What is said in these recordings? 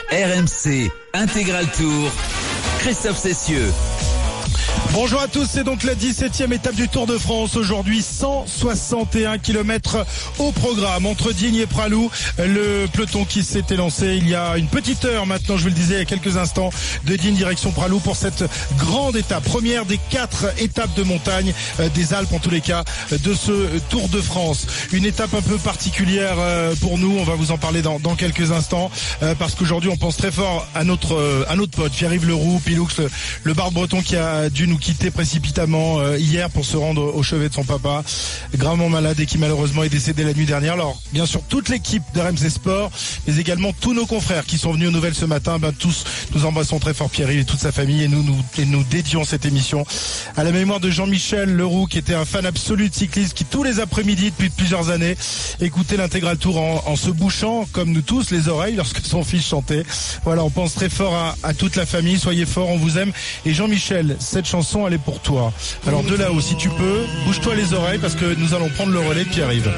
RMC Intégral Tour, Christophe Cessieux. Bonjour à tous, c'est donc la 17e étape du Tour de France. Aujourd'hui, 161 km au programme entre Digne et Pralou. Le peloton qui s'était lancé il y a une petite heure maintenant, je vous le disais il y a quelques instants, de Digne direction Pralou pour cette grande étape. Première des 4 étapes de montagne des Alpes en tous les cas de ce Tour de France. Une étape un peu particulière pour nous, on va vous en parler dans quelques instants parce qu'aujourd'hui on pense très fort à notre pote Pierre-Yves Leroux, Piloux, le barbe breton qui a dû nous quitter précipitamment hier pour se rendre au chevet de son papa, gravement malade et qui malheureusement est décédé la nuit dernière. Alors bien sûr toute l'équipe de RMC Sport, mais également tous nos confrères qui sont venus aux nouvelles ce matin, tous nous embrassons très fort Pierre-Yves et toute sa famille et nous dédions cette émission à la mémoire de Jean-Michel Leroux qui était un fan absolu de cyclisme, qui tous les après-midi depuis plusieurs années écoutait l'intégral tour en se bouchant comme nous tous les oreilles lorsque son fils chantait. Voilà, on pense très fort à toute la famille, soyez forts, on vous aime. Et Jean-Michel, cette chanson elle est pour toi. Alors de là-haut, si tu peux, bouge-toi les oreilles parce que nous allons prendre le relais de Pierre-Yves.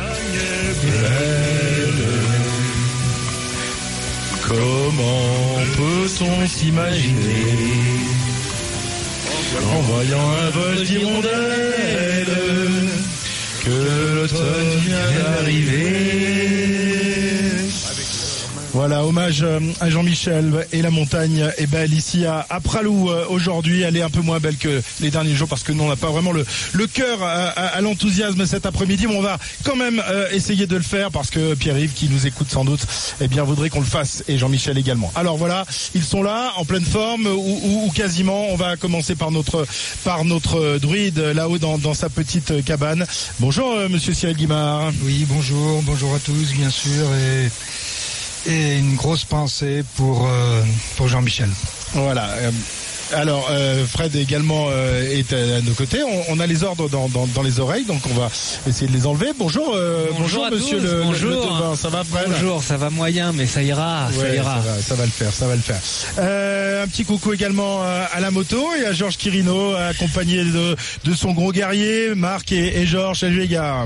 Comment peut-on s'imaginer en voyant un vol d'hirondelles que l'automne vient d'arriver? Voilà, hommage à Jean-Michel. Et la montagne est belle ici à Pralou aujourd'hui. Elle est un peu moins belle que les derniers jours parce que nous on n'a pas vraiment le cœur à l'enthousiasme cet après-midi, mais on va quand même essayer de le faire parce que Pierre-Yves qui nous écoute sans doute voudrait qu'on le fasse, et Jean-Michel également. Alors voilà, ils sont là en pleine forme ou quasiment. On va commencer par notre druide là-haut dans sa petite cabane. Bonjour monsieur Cyril Guimard. Oui, bonjour à tous bien sûr, et une grosse pensée pour Jean-Michel. Voilà. Alors Fred également est à nos côtés. On a les ordres dans les oreilles, donc on va essayer de les enlever. Bonjour monsieur le devin. Ça va Fred? Bonjour, ça va moyen, mais ça ira. Ça va le faire. Un petit coucou également à la moto et à Georges Quirino, accompagné de son gros guerrier Marc et Georges. Salut les gars.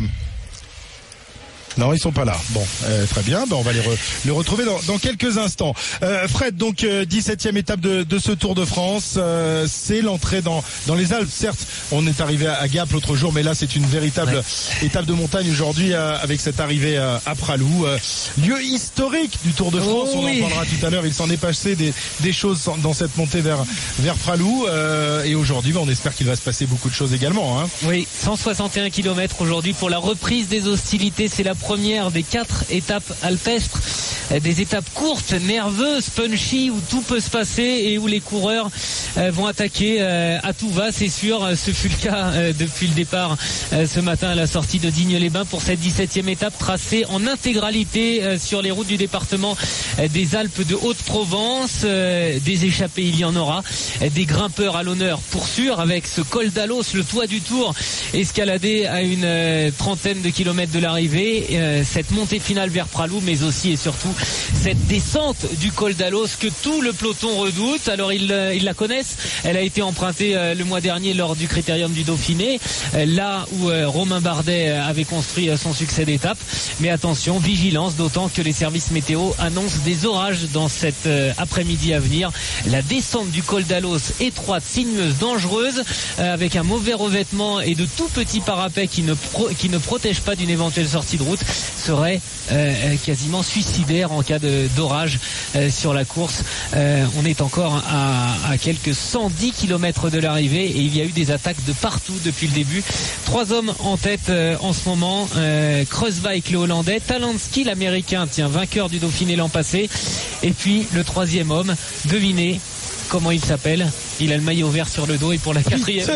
Non, ils sont pas là. Bon, très bien. On va les retrouver dans quelques instants. Fred, donc 17e étape de ce Tour de France. C'est l'entrée dans les Alpes. Certes, on est arrivé à Gap l'autre jour, mais là c'est une véritable étape de montagne aujourd'hui avec cette arrivée à Pralou, lieu historique du Tour de France. On en parlera tout à l'heure. Il s'en est passé des choses dans cette montée vers Pralou. Et aujourd'hui, on espère qu'il va se passer beaucoup de choses également. Hein. Oui, 161 km aujourd'hui pour la reprise des hostilités. C'est la première des 4 étapes alpestres, des étapes courtes, nerveuses, punchy, où tout peut se passer et où les coureurs vont attaquer à tout va, c'est sûr. Ce fut le cas depuis le départ ce matin à la sortie de Digne-les-Bains pour cette 17e étape tracée en intégralité sur les routes du département des Alpes de Haute-Provence. Des échappées, il y en aura, des grimpeurs à l'honneur pour sûr, avec ce col d'Alos, le toit du Tour, escaladé à une trentaine de kilomètres de l'arrivée. Cette montée finale vers Pralou, mais aussi et surtout cette descente du col d'Alos que tout le peloton redoute. Alors ils la connaissent, elle a été empruntée le mois dernier lors du Critérium du Dauphiné, là où Romain Bardet avait construit son succès d'étape. Mais attention, vigilance, d'autant que les services météo annoncent des orages dans cet après-midi à venir. La descente du col d'Alos, étroite, sinueuse, dangereuse, avec un mauvais revêtement et de tout petits parapets qui ne protègent pas d'une éventuelle sortie de route, serait quasiment suicidaire en cas d'orage sur la course. On est encore à quelques 110 km de l'arrivée et il y a eu des attaques de partout depuis le début. 3 hommes en tête en ce moment, Kruijswijk le Hollandais, Talansky l'Américain, vainqueur du Dauphiné l'an passé, et puis le 3e homme, devinez comment il s'appelle? Il a le maillot vert sur le dos et pour la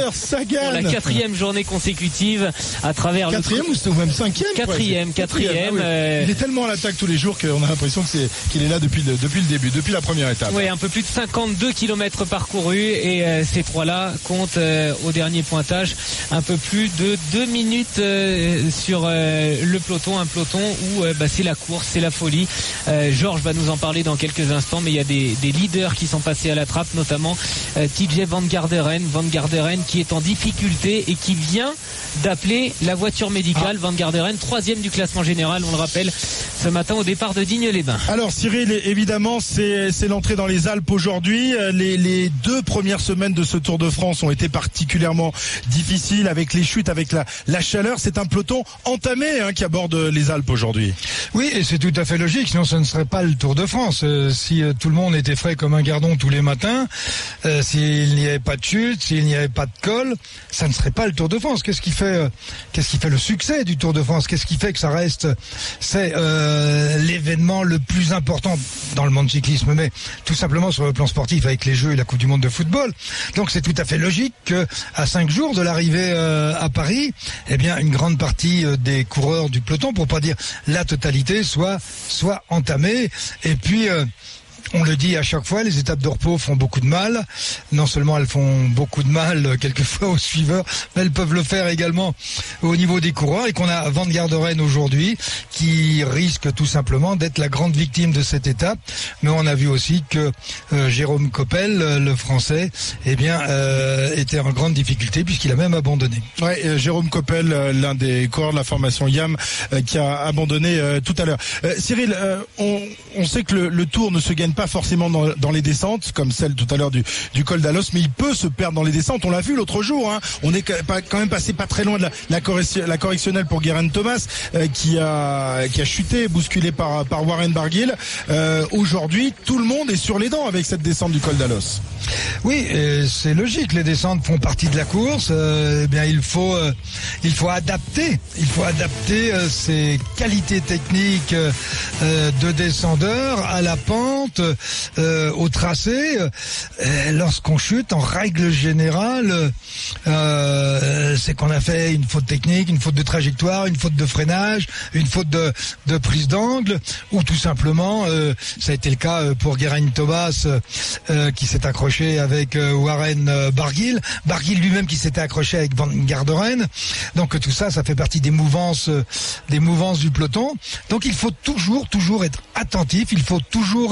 quatrième journée consécutive à travers quatrième ou même cinquième. Quatrième. Oui. Il est tellement à l'attaque tous les jours qu'on a l'impression qu'il est là depuis le début, depuis la première étape. Oui, un peu plus de 52 km parcourus et ces 3-là comptent au dernier pointage un peu plus de 2 minutes sur le peloton, un peloton où c'est la course, c'est la folie. Georges va nous en parler dans quelques instants, mais il y a des leaders qui sont passés à la trappe, notamment TJ Van Garderen qui est en difficulté et qui vient d'appeler la voiture médicale. Van Garderen, 3e du classement général, on le rappelle, ce matin au départ de Digne-les-Bains. Alors Cyril, évidemment, c'est l'entrée dans les Alpes aujourd'hui. Les 2 premières semaines de ce Tour de France ont été particulièrement difficiles avec les chutes, avec la chaleur. C'est un peloton entamé qui aborde les Alpes aujourd'hui. Oui, et c'est tout à fait logique, sinon ce ne serait pas le Tour de France. Si tout le monde était frais comme un gardon tous les matins, s'il n'y avait pas de chute, s'il n'y avait pas de col, ça ne serait pas le Tour de France. Qu'est-ce qui fait le succès du Tour de France? Qu'est-ce qui fait que ça reste, c'est l'événement le plus important dans le monde cyclisme, mais tout simplement sur le plan sportif avec les Jeux et la Coupe du Monde de football. Donc c'est tout à fait logique que à 5 jours de l'arrivée à Paris, eh bien une grande partie des coureurs du peloton, pour pas dire la totalité, soit entamée. Et puis on le dit à chaque fois, les étapes de repos font beaucoup de mal. Non seulement elles font beaucoup de mal quelquefois aux suiveurs, mais elles peuvent le faire également au niveau des coureurs. Et qu'on a Van Garderen aujourd'hui qui risque tout simplement d'être la grande victime de cette étape. Mais on a vu aussi que Jérôme Coppel, le Français, eh bien était en grande difficulté puisqu'il a même abandonné. Ouais, Jérôme Coppel, l'un des coureurs de la formation YAM, qui a abandonné tout à l'heure. Cyril, on sait que le Tour ne se gagne pas forcément dans les descentes, comme celle tout à l'heure du col d'Alos, mais il peut se perdre dans les descentes. On l'a vu l'autre jour, on est quand même passé pas très loin de la correctionnelle pour Geraint Thomas, qui a chuté, bousculé par Warren Barguil. Aujourd'hui, tout le monde est sur les dents avec cette descente du col d'Alos. Oui, c'est logique, les descentes font partie de la course. Eh bien il faut adapter ses qualités techniques de descendeur à la pente, au tracé. Lorsqu'on chute, en règle générale, c'est qu'on a fait une faute technique, une faute de trajectoire, une faute de freinage, une faute de prise d'angle, ou tout simplement, ça a été le cas pour Geraint Thomas, qui s'est accroché avec Warren Barguil lui-même qui s'était accroché avec Van Garderen. Donc tout ça fait partie des mouvances du peloton. Donc il faut toujours être attentif, il faut toujours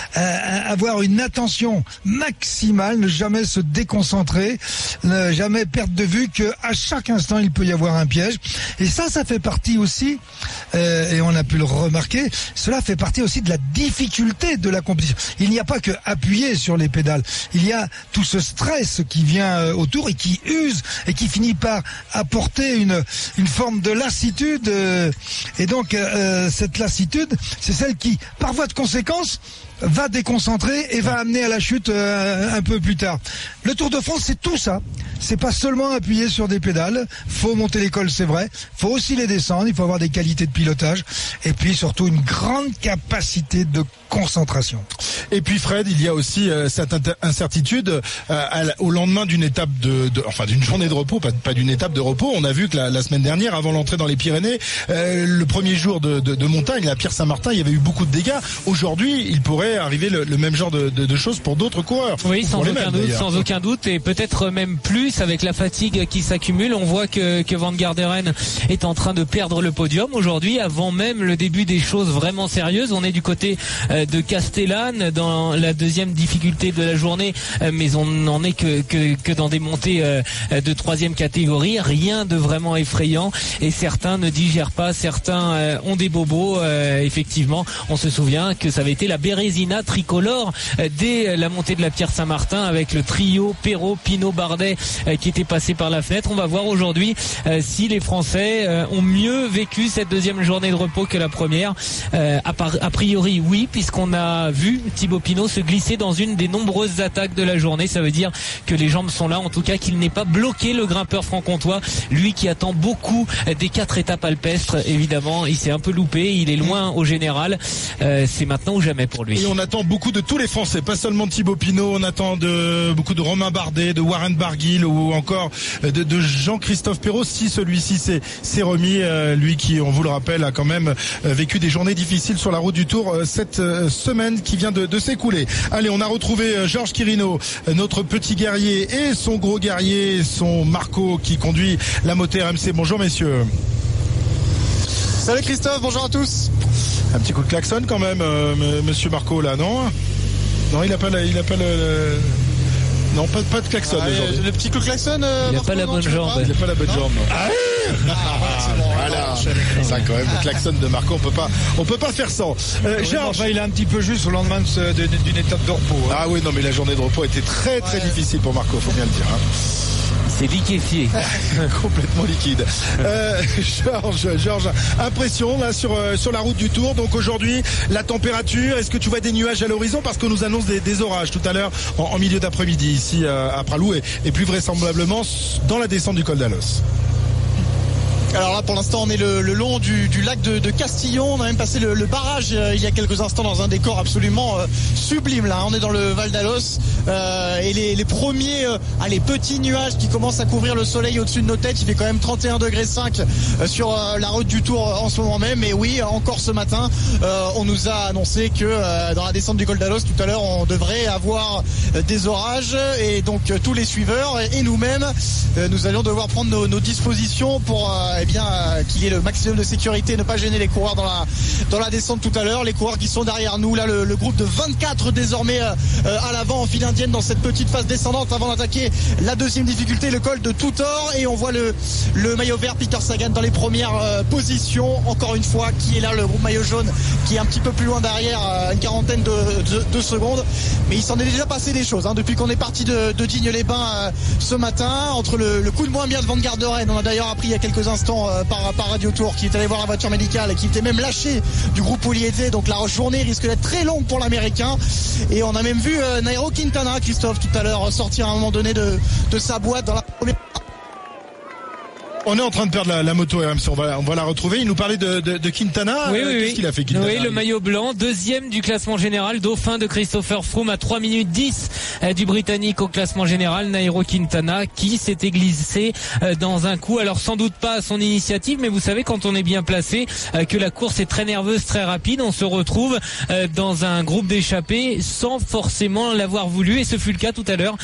avoir une attention maximale, ne jamais se déconcentrer, ne jamais perdre de vue que à chaque instant il peut y avoir un piège. Et ça fait partie aussi, et on a pu le remarquer, cela fait partie aussi de la difficulté de la compétition. Il n'y a pas que appuyer sur les pédales, il y a tout ce stress qui vient autour et qui use et qui finit par apporter une forme de lassitude. Et donc cette lassitude, c'est celle qui, par voie de conséquence, va déconcentrer et va amener à la chute un peu plus tard. Le Tour de France, c'est tout ça. C'est pas seulement appuyer sur des pédales. Faut monter les cols, c'est vrai. Faut aussi les descendre. Il faut avoir des qualités de pilotage. Et puis surtout une grande capacité de concentration. Et puis Fred, il y a aussi cette incertitude au lendemain d'une étape d'une journée de repos, pas d'une étape de repos. On a vu que la semaine dernière, avant l'entrée dans les Pyrénées, le premier jour de montagne, la Pierre Saint-Martin, il y avait eu beaucoup de dégâts. Aujourd'hui, il pourrait arriver le même genre de choses pour d'autres coureurs. Oui, sans aucun doute, et peut-être même plus avec la fatigue qui s'accumule. On voit que Van Garderen est en train de perdre le podium aujourd'hui, avant même le début des choses vraiment sérieuses. On est du côté de Castellane dans la deuxième difficulté de la journée, mais on n'en est que dans des montées de troisième catégorie, rien de vraiment effrayant, et certains ne digèrent pas, certains ont des bobos. Effectivement, on se souvient que ça avait été la Bérésina tricolore dès la montée de la Pierre Saint-Martin, avec le trio Perrault, Pinot, Bardet qui était passé par la fenêtre. On va voir aujourd'hui si les Français ont mieux vécu cette deuxième journée de repos que la première. A priori oui, puisqu'on a vu Thibaut Pinot se glisser dans une des nombreuses attaques de la journée. Ça veut dire que les jambes sont là, en tout cas qu'il n'est pas bloqué, le grimpeur franc-comtois, lui qui attend beaucoup des 4 étapes alpestres. Évidemment, il s'est un peu loupé, il est loin au général. C'est maintenant ou jamais pour lui. Et on attend beaucoup de tous les Français, pas seulement de Thibaut Pinot, on attend beaucoup de Romain Bardet, de Warren Barguil, ou encore de Jean-Christophe Perrault, si celui-ci s'est remis, lui qui, on vous le rappelle, a quand même vécu des journées difficiles sur la route du Tour cette semaine qui vient de s'écouler. Allez, on a retrouvé Georges Quirino, notre petit guerrier, et son gros guerrier, son Marco, qui conduit la moto RMC. Bonjour messieurs. Salut Christophe, bonjour à tous. Un petit coup de klaxon quand même, monsieur Marco, là, non ? Non, il a pas le... Non, pas de klaxon aujourd'hui. Le petit coup de klaxon. Il n'a pas la bonne jambe. Il n'a pas la bonne jambe. Voilà. Ça quand même, le klaxon de Marco, on peut pas faire sans. Georges, il est un petit peu juste au lendemain d'une étape de repos. Hein. Ah oui, non, mais la journée de repos était très difficile pour Marco, faut bien le dire. C'est liquéfié. Complètement liquide. Georges, impression là sur la route du Tour. Donc aujourd'hui, la température, est-ce que tu vois des nuages à l'horizon, parce qu'on nous annonce des orages tout à l'heure en milieu d'après-midi ici à Pralou et plus vraisemblablement dans la descente du Col d'Alos. Alors là, pour l'instant, on est le long du lac de Castillon. On a même passé le barrage il y a quelques instants dans un décor absolument sublime. Là, on est dans le Val d'Alos et les premiers, les petits nuages qui commencent à couvrir le soleil au-dessus de nos têtes. Il fait quand même 31,5 degrés sur la route du Tour en ce moment même. Et oui, encore ce matin, on nous a annoncé que dans la descente du Col d'Alos, tout à l'heure, on devrait avoir des orages. Et donc tous les suiveurs et nous-mêmes, nous allions devoir prendre nos dispositions pour qu'il y ait le maximum de sécurité, ne pas gêner les coureurs dans la descente tout à l'heure. Les coureurs qui sont derrière nous, là le groupe de 24 désormais à l'avant en file indienne dans cette petite phase descendante avant d'attaquer la deuxième difficulté, le col de Toutor. Et on voit le maillot vert Peter Sagan dans les premières positions, encore une fois, qui est là, le groupe maillot jaune qui est un petit peu plus loin derrière, une quarantaine de secondes. Mais il s'en est déjà passé des choses depuis qu'on est parti de Digne-les-Bains ce matin, entre le coup de moins bien de Van Garderen. On a d'ailleurs appris il y a quelques instants par Radio Tour qui est allé voir la voiture médicale et qui était même lâché du groupe Poulietté. Donc la journée risque d'être très longue pour l'Américain. Et on a même vu Nairo Quintana, Christophe, tout à l'heure sortir à un moment donné de sa boîte dans la première. On est en train de perdre la moto RMC, on va la retrouver. Il nous parlait de Quintana. Qu'est-ce qu'il a fait, Quintana? Oui, le maillot blanc, deuxième du classement général, dauphin de Christopher Froome à 3 minutes 10 du Britannique au classement général, Nairo Quintana, qui s'était glissé dans un coup. Alors sans doute pas à son initiative, mais vous savez, quand on est bien placé, que la course est très nerveuse, très rapide, on se retrouve dans un groupe d'échappés sans forcément l'avoir voulu. Et ce fut le cas tout à l'heure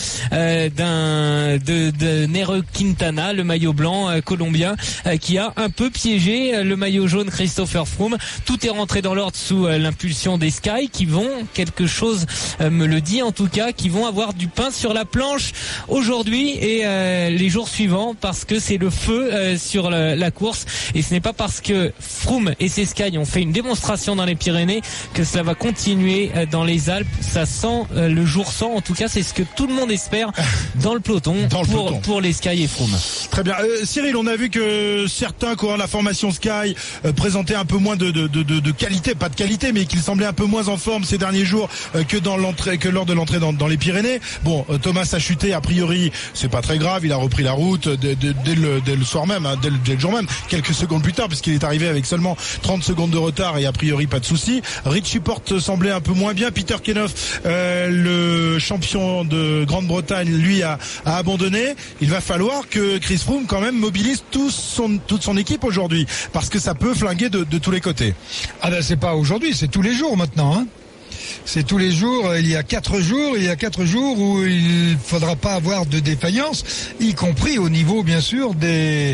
de Nairo Quintana, le maillot blanc colombien, qui a un peu piégé le maillot jaune Christopher Froome. Tout est rentré dans l'ordre sous l'impulsion des Sky, qui vont, quelque chose me le dit en tout cas, qui vont avoir du pain sur la planche aujourd'hui et les jours suivants, parce que c'est le feu sur la course. Et ce n'est pas parce que Froome et ses Sky ont fait une démonstration dans les Pyrénées que cela va continuer dans les Alpes. Ça sent le jour sans, en tout cas c'est ce que tout le monde espère dans le peloton, pour les Sky et Froome. Très bien. Cyril, on a vu que certains coureurs de la formation Sky présentaient un peu moins de qualité, pas de qualité, mais qu'ils semblaient un peu moins en forme ces derniers jours que lors de l'entrée dans les Pyrénées. Bon, Thomas a chuté, a priori c'est pas très grave, il a repris la route dès le soir même, dès le jour même, quelques secondes plus tard, puisqu'il est arrivé avec seulement 30 secondes de retard et a priori pas de souci. Richie Porte semblait un peu moins bien. Peter Kenhoff, le champion de Grande-Bretagne, lui a abandonné. Il va falloir que Chris Froome quand même mobilise toute son équipe aujourd'hui, parce que ça peut flinguer de tous les côtés. Ah ben c'est pas aujourd'hui, c'est tous les jours maintenant, hein. C'est tous les jours, il y a 4 jours où il faudra pas avoir de défaillance, y compris au niveau bien sûr des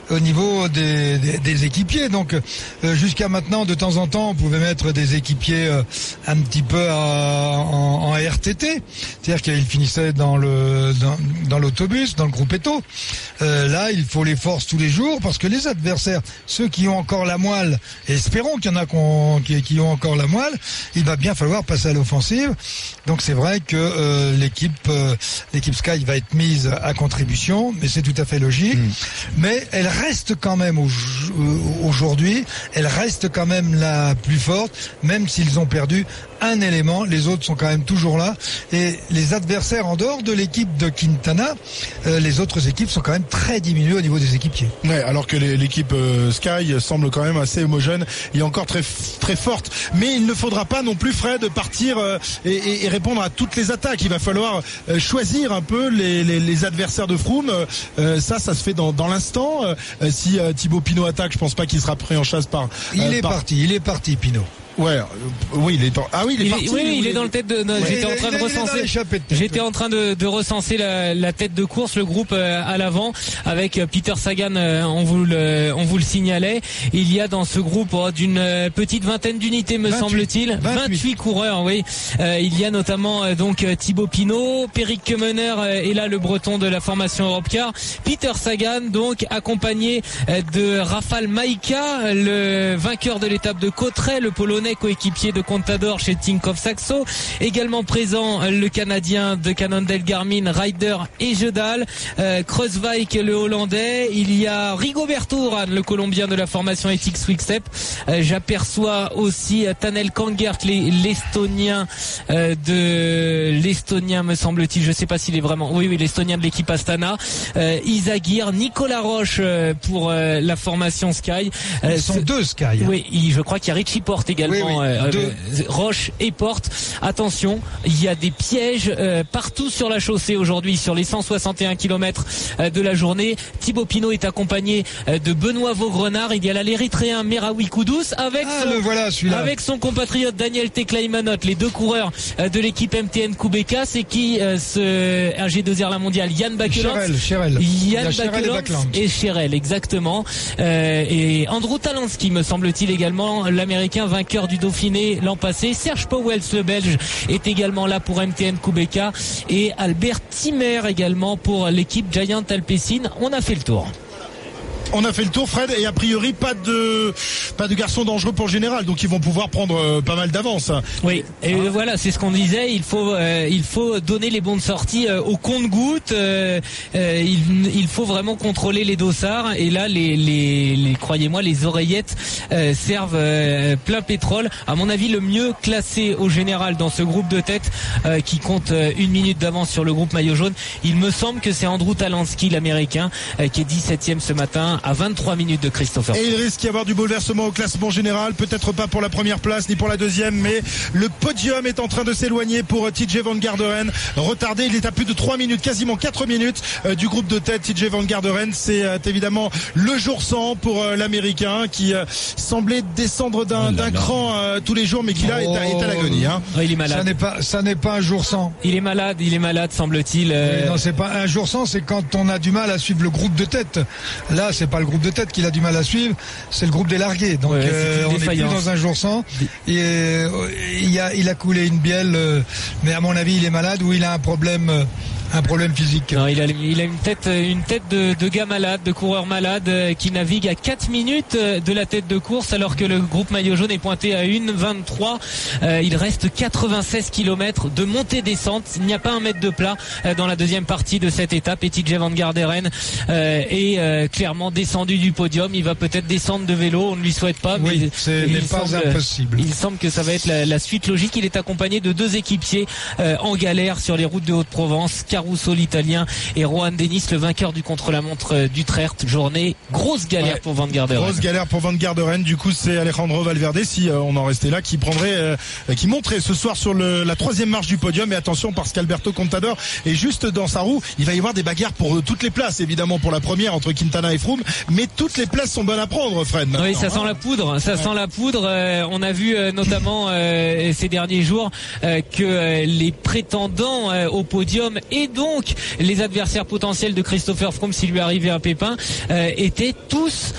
équipiers. Donc jusqu'à maintenant, de temps en temps, on pouvait mettre des équipiers un petit peu en RTT, c'est-à-dire qu'ils finissaient dans l'autobus, dans le gruppetto. Là, il faut les forces tous les jours, parce que les adversaires, ceux qui ont encore la moelle, et espérons qu'il y en a qui ont encore la moelle, il va bien falloir passer à l'offensive. Donc c'est vrai que l'équipe Sky va être mise à contribution, mais c'est tout à fait logique. Mais elle reste quand même aujourd'hui, elle reste quand même la plus forte, même s'ils ont perdu un élément. Les autres sont quand même toujours là, et les adversaires en dehors de l'équipe de Quintana, les autres équipes sont quand même très diminuées au niveau des équipiers. Ouais, alors que l'équipe Sky semble quand même assez homogène et encore très très forte. Mais il ne faudra pas non plus, Fred, partir et répondre à toutes les attaques. Il va falloir choisir un peu les adversaires de Froome. Ça se fait dans l'instant. Si Thibaut Pinot attaque, je pense pas qu'il sera pris en chasse par. Il est parti, Pinot. Oui, il est parti. Il est dans le tête de. Non, j'étais en train de recenser. J'étais en train de recenser la tête de course, le groupe à l'avant avec Peter Sagan. On vous le signalait. Il y a dans ce groupe d'une petite vingtaine d'unités, me semble-t-il. 28 coureurs, oui. Il y a notamment donc Thibaut Pinot, Peric Kemener et là le Breton de la formation Europcar. Peter Sagan donc accompagné de Rafał Majka, le vainqueur de l'étape de Cauterets, le Polonais coéquipier de Contador chez Tinkoff Saxo. Également présent le Canadien de Cannondale Garmin, Ryder et Jedal, Kruijswijk le Hollandais. Il y a Rigoberto Urán, le Colombien de la formation Ethics Quick-Step. J'aperçois aussi Tanel Kangert, l'Estonien me semble-t-il, je sais pas s'il est vraiment, oui, l'Estonien de l'équipe Astana. Izagir, Nicolas Roche pour la formation Sky. Ils sont deux Sky. Oui, je crois qu'il y a Richie Porte également. Roche et Porte. Attention, il y a des pièges partout sur la chaussée aujourd'hui, sur les 161 km de la journée. Thibaut Pinot est accompagné de Benoît Vaugrenard. Il y a l'Érythréen Meraoui Koudous avec son compatriote Daniel Teclaimanot, les deux coureurs de l'équipe MTN Kubeka. C'est qui un G2R la mondiale, Yann Bakelands, et Cherel, exactement. Et Andrew Talansky, me semble-t-il, également l'Américain vainqueur du Dauphiné l'an passé. Serge Pauwels, le Belge, est également là pour MTN Kubeka et Albert Timmer également pour l'équipe Giant Alpecin. On a fait le tour. On a fait le tour, Fred, et a priori pas de garçons dangereux pour le général, donc ils vont pouvoir prendre pas mal d'avance. Oui, et voilà, c'est ce qu'on disait. Il faut donner les bons de sortie au compte-gouttes. Il faut vraiment contrôler les dossards. Et là, croyez-moi, les oreillettes servent plein pétrole. À mon avis, le mieux classé au général dans ce groupe de tête qui compte 1 minute d'avance sur le groupe maillot jaune. Il me semble que c'est Andrew Talansky, l'Américain, qui est 17e ce matin, à 23 minutes de Christopher. Et il risque d'y avoir du bouleversement au classement général, peut-être pas pour la première place ni pour la deuxième, mais le podium est en train de s'éloigner pour TJ Van Garderen. Retardé, il est à plus de 3 minutes, quasiment 4 minutes du groupe de tête. TJ Van Garderen, c'est évidemment le jour sans pour l'Américain qui semblait descendre d'un cran tous les jours, mais qui là est à l'agonie. Il est malade. Ça n'est pas un jour sans. Il est malade, semble-t-il. Non, c'est pas un jour sans, c'est quand on a du mal à suivre le groupe de tête. Là, c'est pas le groupe de tête qu'il a du mal à suivre, c'est le groupe des largués. Donc on n'est plus dans un jour sans. Et il a coulé une bielle, mais à mon avis il est malade ou il a un problème physique. Non, il a une tête de gars malade, de coureur malade qui navigue à 4 minutes de la tête de course alors que le groupe maillot jaune est pointé à 1,23. Il reste 96 km de montée-descente. Il n'y a pas un mètre de plat dans la deuxième partie de cette étape. Et TJ Van Garderen est clairement descendu du podium. Il va peut-être descendre de vélo. On ne lui souhaite pas, mais ce n'est pas impossible. Il semble que ça va être la suite logique. Il est accompagné de 2 équipiers en galère sur les routes de Haute-Provence. Caruso, l'italien, et Rohan Dennis, le vainqueur du contre-la-montre d'Utrecht. Journée, grosse galère pour Van Garderen. Grosse galère pour Van Garderen. Du coup, c'est Alejandro Valverde, si on en restait là, qui montrait ce soir sur la 3e marche du podium. Et attention, parce qu'Alberto Contador est juste dans sa roue. Il va y avoir des bagarres pour toutes les places, évidemment, pour la première entre Quintana et Froome. Mais toutes les places sont bonnes à prendre, Fred. Oui, ça sent la poudre. Sent la poudre. On a vu notamment ces derniers jours que les prétendants au podium et donc les adversaires potentiels de Christopher Froome s'il lui arrivait un pépin avaient tous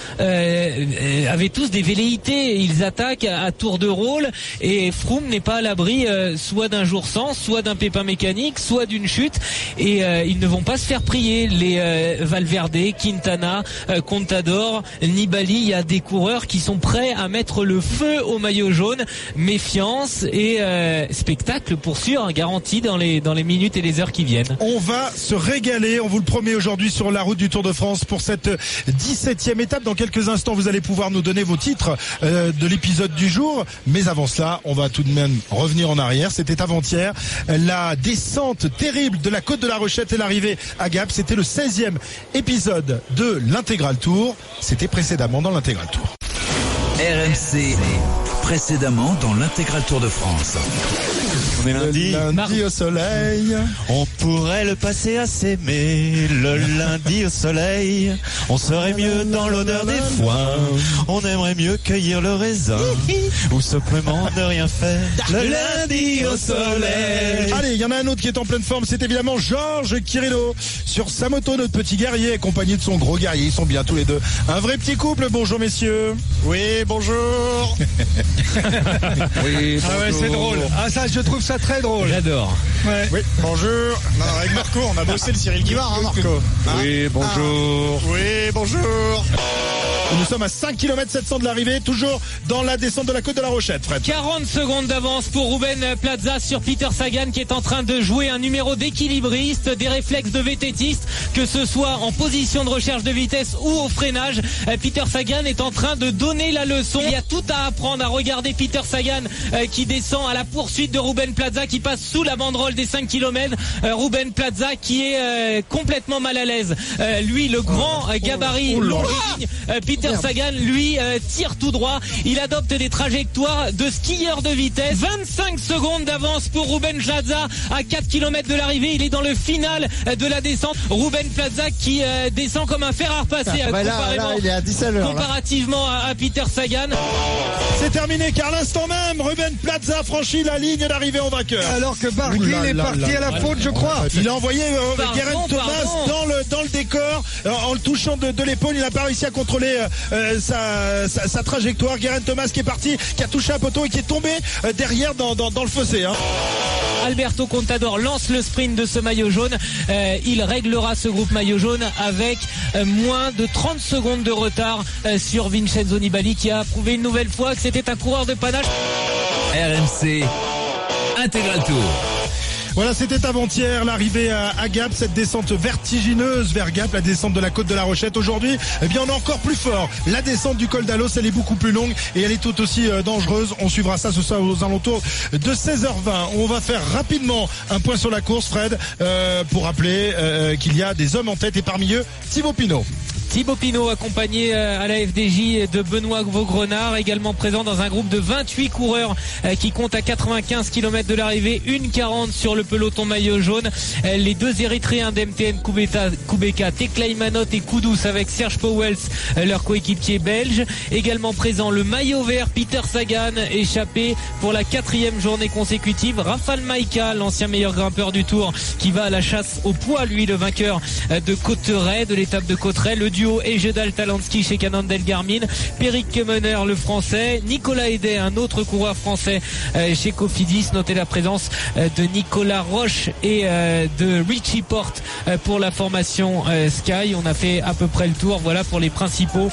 des velléités. Ils attaquent à tour de rôle et Froome n'est pas à l'abri soit d'un jour sans, soit d'un pépin mécanique, soit d'une chute, et ils ne vont pas se faire prier, les Valverde, Quintana, Contador, Nibali. Il y a des coureurs qui sont prêts à mettre le feu au maillot jaune. Méfiance et spectacle pour sûr, garanti dans les minutes et les heures qui viennent. On va se régaler, on vous le promet, aujourd'hui sur la route du Tour de France pour cette 17e étape. Dans quelques instants, vous allez pouvoir nous donner vos titres de l'épisode du jour. Mais avant cela, on va tout de même revenir en arrière. C'était avant-hier. La descente terrible de la côte de la Rochette et l'arrivée à Gap. C'était le 16e épisode de l'Intégral Tour. C'était précédemment dans l'Intégral Tour. RMC Précédemment dans l'intégral Tour de France. On est Lundi au soleil. On pourrait le passer à s'aimer. Le lundi au soleil, on serait mieux dans l'odeur des foins. On aimerait mieux cueillir le raisin ou simplement ne rien faire. Le lundi au soleil. Allez, il y en a un autre qui est en pleine forme, c'est évidemment Georges Kirillo sur sa moto, notre petit guerrier accompagné de son gros guerrier. Ils sont bien tous les deux. Un vrai petit couple. Bonjour messieurs. Oui, bonjour. Oui, Ah ouais, c'est drôle. Ah ça, je trouve ça très drôle. J'adore. Ouais. Oui, bonjour. Non, avec Marco, on a bossé le Cyril Guimard, Marco. Oui, bonjour. Oui, bonjour. Nous sommes à 5 km 700 de l'arrivée, toujours dans la descente de la côte de la Rochette, Fred. 40 secondes d'avance pour Ruben Plaza sur Peter Sagan qui est en train de jouer un numéro d'équilibriste, des réflexes de vététiste, que ce soit en position de recherche de vitesse ou au freinage. Peter Sagan est en train de donner la leçon. Il y a tout à apprendre à regarder Peter Sagan qui descend à la poursuite de Ruben Plaza qui passe sous la banderole des 5 km. Ruben Plaza qui est complètement mal à l'aise. Lui, le grand gabarit longiligne, Peter Sagan, lui, tire tout droit. Il adopte des trajectoires de skieur de vitesse. 25 secondes d'avance pour Ruben Plaza à 4 km de l'arrivée. Il est dans le final de la descente. Ruben Plaza qui descend comme un fer à repasser Là, il est à 10 à l'heure. comparativement à Peter Sagan. C'est terminé car à l'instant même, Ruben Plaza franchit la ligne d'arrivée en vainqueur. Alors que Barguil est parti à la faute, je crois. Il a envoyé Pardon, Geraint Thomas dans le décor en le touchant de l'épaule. Il n'a pas réussi à contrôler sa trajectoire. Geraint Thomas qui est parti, qui a touché un poteau et qui est tombé derrière dans le fossé. Alberto Contador lance le sprint de ce maillot jaune. Il réglera ce groupe maillot jaune avec moins de 30 secondes de retard sur Vincenzo Nibali qui a prouvé une nouvelle fois que c'était un coureur de panache. RMC Intégral Tour. Voilà, c'était avant-hier l'arrivée à Gap, cette descente vertigineuse vers Gap, la descente de la côte de la Rochette. Aujourd'hui, eh bien, on est encore plus fort. La descente du col d'Alos, elle est beaucoup plus longue et elle est tout aussi dangereuse. On suivra ça ce soir aux alentours de 16h20. On va faire rapidement un point sur la course, Fred, pour rappeler qu'il y a des hommes en tête et parmi eux, Thibaut Pinot. Thibaut Pinot accompagné à la FDJ de Benoît Vaugrenard, également présent dans un groupe de 28 coureurs qui compte à 95 km de l'arrivée, 1,40 sur le peloton maillot jaune. Les deux Érythréens d'MTN Kubeka, Teclay Manot et Koudous avec Serge Pauwels, leur coéquipier belge. Également présent le maillot vert Peter Sagan, échappé pour la 4e journée consécutive. Rafał Majka, l'ancien meilleur grimpeur du Tour, qui va à la chasse au poids, lui le vainqueur de Cauterets, de l'étape de Cauterets. Le duo Ejedal Talanski chez Cannondale Garmin, Peric Kemener le français, Nicolas Hédet, un autre coureur français chez Cofidis. Notez la présence de Nicolas Roche et de Richie Porte pour la formation Sky. On a fait à peu près le tour. Voilà pour les principaux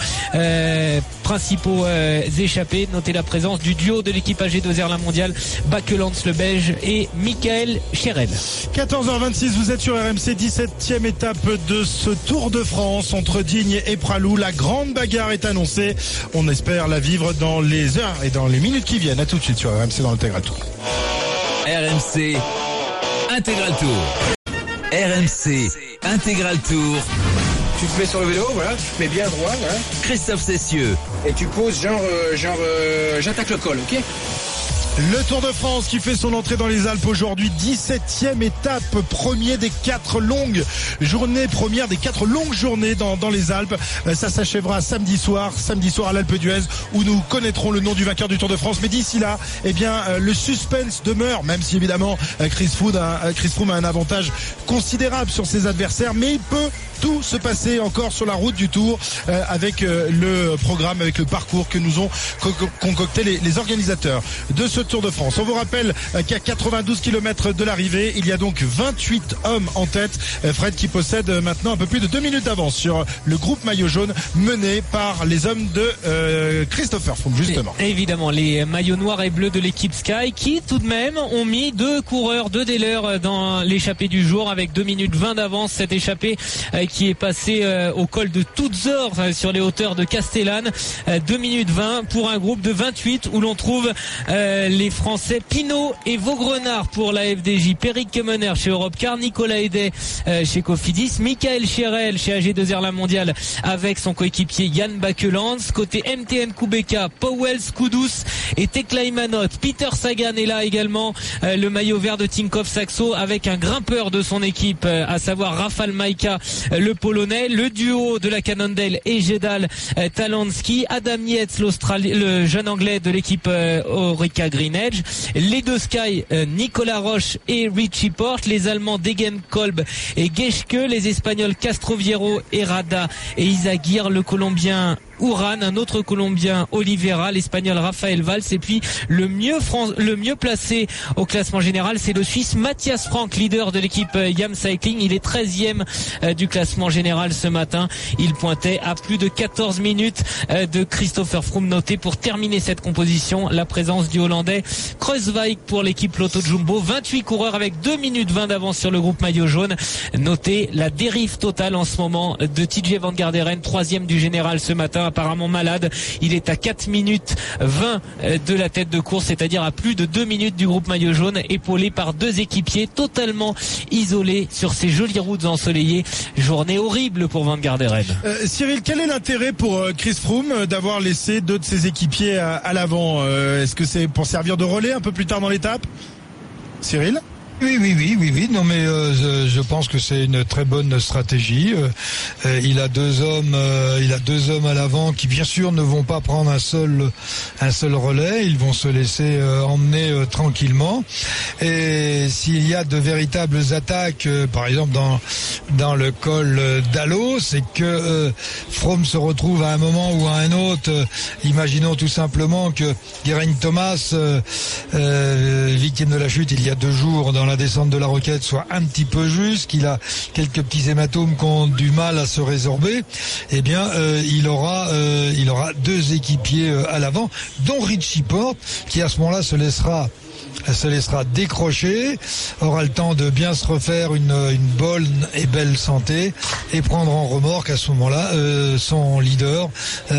échappés. Notez la présence du duo de l'équipe AG2R La Mondiale, Bakelans le Belge et Michael Cherel. 14h26, vous êtes sur RMC, 17e étape de ce Tour de France entre Digne et Pralou. La grande bagarre est annoncée. On espère la vivre dans les heures et dans les minutes qui viennent. À tout de suite sur RMC dans l'Intégral Tour. RMC Intégral Tour. RMC Intégral Tour. Tu te mets sur le vélo, voilà, tu te mets bien droit, voilà. Christophe Cessieux. Et tu poses j'attaque le col, ok? Le Tour de France qui fait son entrée dans les Alpes aujourd'hui, 17e étape, première des 4 longues journées dans les Alpes. Ça s'achèvera samedi soir à l'Alpe d'Huez où nous connaîtrons le nom du vainqueur du Tour de France. Mais d'ici là, eh bien, le suspense demeure, même si évidemment Chris Froome a un avantage considérable sur ses adversaires, mais il peut tout se passer encore sur la route du Tour avec le programme, avec le parcours que nous ont concocté les organisateurs de ce Tour de France. On vous rappelle qu'à 92 km de l'arrivée, il y a donc 28 hommes en tête. Fred qui possède maintenant un peu plus de 2 minutes d'avance sur le groupe maillot jaune mené par les hommes de Christopher Froome, justement. Et évidemment, les maillots noirs et bleus de l'équipe Sky qui tout de même ont mis 2 coureurs, 2 dealers dans l'échappée du jour avec 2 minutes 20 d'avance. Cette échappée qui est passé au col de Toutzor sur les hauteurs de Castellane. 2 minutes 20 pour un groupe de 28 où l'on trouve les Français Pinot et Vaugrenard pour la FDJ, Peric Kemener chez Europcar, Nicolas Edet chez Cofidis, Michael Cherel chez AG2R La Mondiale avec son coéquipier Yann Bakelands. Côté MTN Kubeka, Powell, Skudus et Tekla Imanot. Peter Sagan est là également, le maillot vert de Tinkoff Saxo avec un grimpeur de son équipe, à savoir Rafał Majka, le polonais. Le duo de la Cannondale et Jedal Talansky, Adam Yates, le jeune anglais de l'équipe Orica Green Edge. Les deux Sky, Nicolas Roche et Richie Porte. Les Allemands Degen Kolb et Geschke. Les Espagnols Castroviero, Herrada et Izaguirre. Le Colombien Uran, un autre Colombien Oliveira, l'Espagnol Rafael Valls, et puis le mieux placé au classement général, c'est le Suisse Matthias Frank, leader de l'équipe Yam Cycling. Il est 13e du classement général ce matin. Il pointait à plus de 14 minutes de Christopher Froome, noté pour terminer cette composition la présence du Hollandais Kruijswijk pour l'équipe Lotto Jumbo. 28 coureurs avec 2 minutes 20 d'avance sur le groupe maillot jaune. Notez la dérive totale en ce moment de TJ Van Garderen, 3e du général ce matin, apparemment malade. Il est à 4 minutes 20 de la tête de course, c'est-à-dire à plus de 2 minutes du groupe maillot jaune, épaulé par deux équipiers totalement isolés sur ces jolies routes ensoleillées. Journée horrible pour Van Garderen. Cyril, quel est l'intérêt pour Chris Froome d'avoir laissé deux de ses équipiers à l'avant? Est-ce que c'est pour servir de relais un peu plus tard dans l'étape, Cyril? Oui. Non, mais je pense que c'est une très bonne stratégie. Il a deux hommes à l'avant qui, bien sûr, ne vont pas prendre un seul relais. Ils vont se laisser emmener tranquillement. Et s'il y a de véritables attaques, par exemple dans le col d'Allo, c'est que Froome se retrouve à un moment ou à un autre. Imaginons tout simplement que Geraint Thomas, victime de la chute il y a 2 jours dans la descente de la Roquette, soit un petit peu juste, qu'il a quelques petits hématomes qui ont du mal à se résorber, eh bien il aura 2 équipiers à l'avant, dont Richie Porte, qui à ce moment-là se laissera décrocher, aura le temps de bien se refaire une bonne et belle santé et prendre en remorque à ce moment-là son leader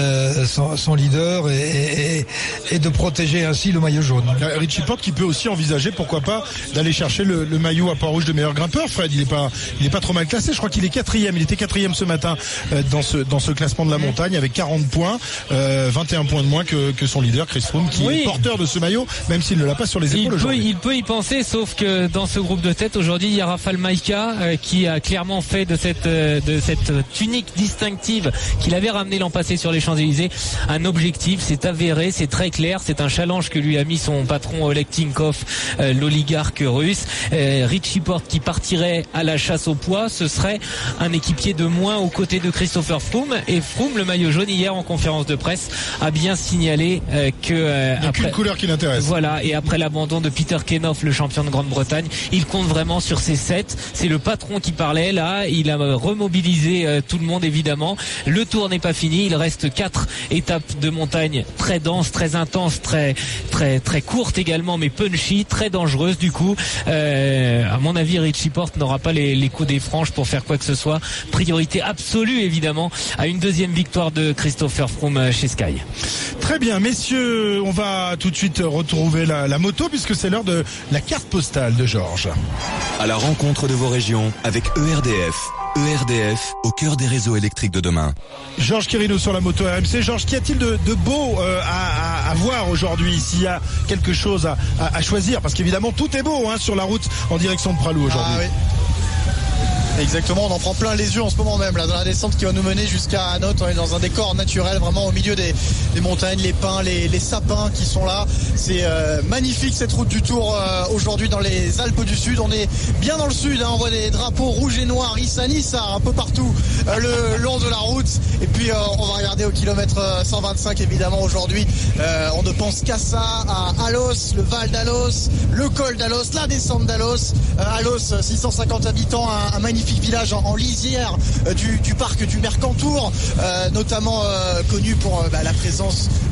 et de protéger ainsi le maillot jaune. Richie Porte qui peut aussi envisager, pourquoi pas, d'aller chercher le maillot à Port-Rouge de meilleur grimpeur. Fred, il est pas trop mal classé. Je crois qu'il est 4e. Il était 4e ce matin dans ce classement de la montagne avec 40 points, 21 points de moins que son leader Chris Froome, qui est porteur de ce maillot, même s'il ne l'a pas sur les épaules. Il peut y penser, sauf que dans ce groupe de tête aujourd'hui, il y a Rafał Majka qui a clairement fait de cette tunique distinctive qu'il avait ramené l'an passé sur les Champs-Élysées un objectif. C'est avéré, c'est très clair, c'est un challenge que lui a mis son patron Oleg Tinkoff, l'oligarque russe. Richie Porte qui partirait à la chasse au poids, ce serait un équipier de moins aux côtés de Christopher Froome. Et Froome, le maillot jaune, hier en conférence de presse, a bien signalé que après une couleur qui l'intéresse. Voilà, et après l'abandon de Peter Kenoff, le champion de Grande-Bretagne, il compte vraiment sur ses 7. C'est le patron qui parlait là, il a remobilisé tout le monde évidemment. Le tour n'est pas fini, il reste 4 étapes de montagne très denses, très intenses, très courtes également, mais punchy, très dangereuses du coup. À mon avis, Richie Porte n'aura pas les coups des franges pour faire quoi que ce soit. Priorité absolue évidemment à une deuxième victoire de Christopher Froome chez Sky. Très bien, messieurs, on va tout de suite retrouver la moto puisque c'est l'heure de la carte postale de Georges. À la rencontre de vos régions avec ERDF. ERDF, au cœur des réseaux électriques de demain. Georges Quirino sur la moto RMC. Georges, qu'y a-t-il de beau à voir aujourd'hui, s'il y a quelque chose à choisir? Parce qu'évidemment, tout est beau sur la route en direction de Pralou aujourd'hui. Ah, oui. Exactement, on en prend plein les yeux en ce moment même là dans la descente qui va nous mener jusqu'à Hanot. On est dans un décor naturel, vraiment au milieu des montagnes, les pins, les sapins qui sont là. C'est magnifique cette route du Tour aujourd'hui dans les Alpes du Sud. On est bien dans le sud, on voit des drapeaux rouges et noirs, Issa un peu partout le long de la route. Et puis on va regarder au kilomètre 125 évidemment aujourd'hui. On ne pense qu'à ça, à Alos, le Val d'Alos, le col d'Alos, la descente d'Alos. Alos, 650 habitants, un magnifique village en lisière du parc du Mercantour, notamment connu pour la présence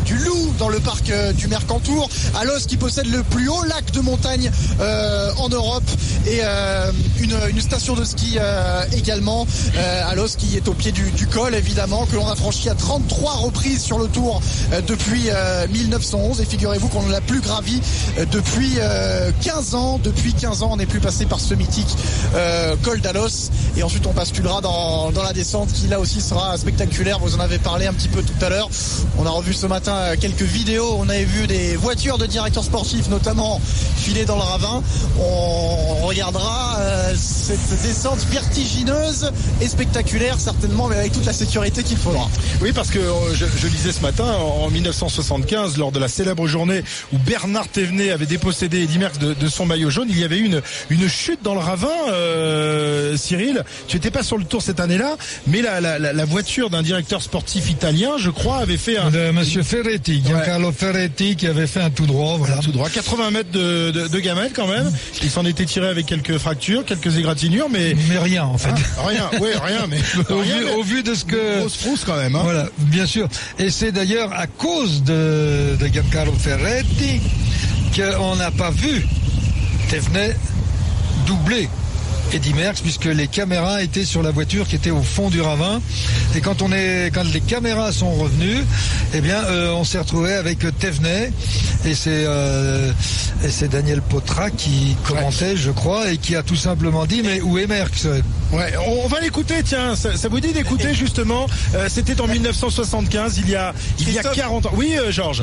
du Loup dans le parc du Mercantour. Alos qui possède le plus haut lac de montagne en Europe et une station de ski également. Alos qui est au pied du col évidemment, que l'on a franchi à 33 reprises sur le tour depuis 1911 et figurez-vous qu'on ne l'a plus gravi depuis 15 ans. Depuis 15 ans on n'est plus passé par ce mythique col d'Alos et ensuite on basculera dans la descente qui là aussi sera spectaculaire. Vous en avez parlé un petit peu tout à l'heure. On a revu ce matin quelques vidéos, on avait vu des voitures de directeurs sportifs notamment filer dans le ravin. On regardera cette descente vertigineuse et spectaculaire certainement, mais avec toute la sécurité qu'il faudra. Oui, parce que je lisais ce matin, en 1975, lors de la célèbre journée où Bernard Thévenet avait dépossédé Eddy Merckx de son maillot jaune, il y avait eu une chute dans le ravin. Cyril, tu n'étais pas sur le tour cette année-là, mais la voiture d'un directeur sportif italien, je crois, avait fait de Monsieur Ferretti, Giancarlo Ferretti, qui avait fait un tout droit, voilà. Tout droit, 80 mètres de gamelle quand même. Il s'en était tiré avec quelques fractures, quelques égratignures, mais rien en fait. Rien, mais au vu de ce que grosse frousse quand même. Voilà, bien sûr. Et c'est d'ailleurs à cause de Giancarlo Ferretti qu'on n'a pas vu Thévenet doubler Eddy Merckx, puisque les caméras étaient sur la voiture qui était au fond du ravin. Et quand les caméras sont revenues, eh bien, on s'est retrouvé avec Thévenet et c'est Daniel Potra qui commentait, je crois, et qui a tout simplement dit mais où est Merckx? Ouais, on va l'écouter, tiens, ça vous dit d'écouter justement, c'était en 1975, il y a 40 ans. Oui, Georges.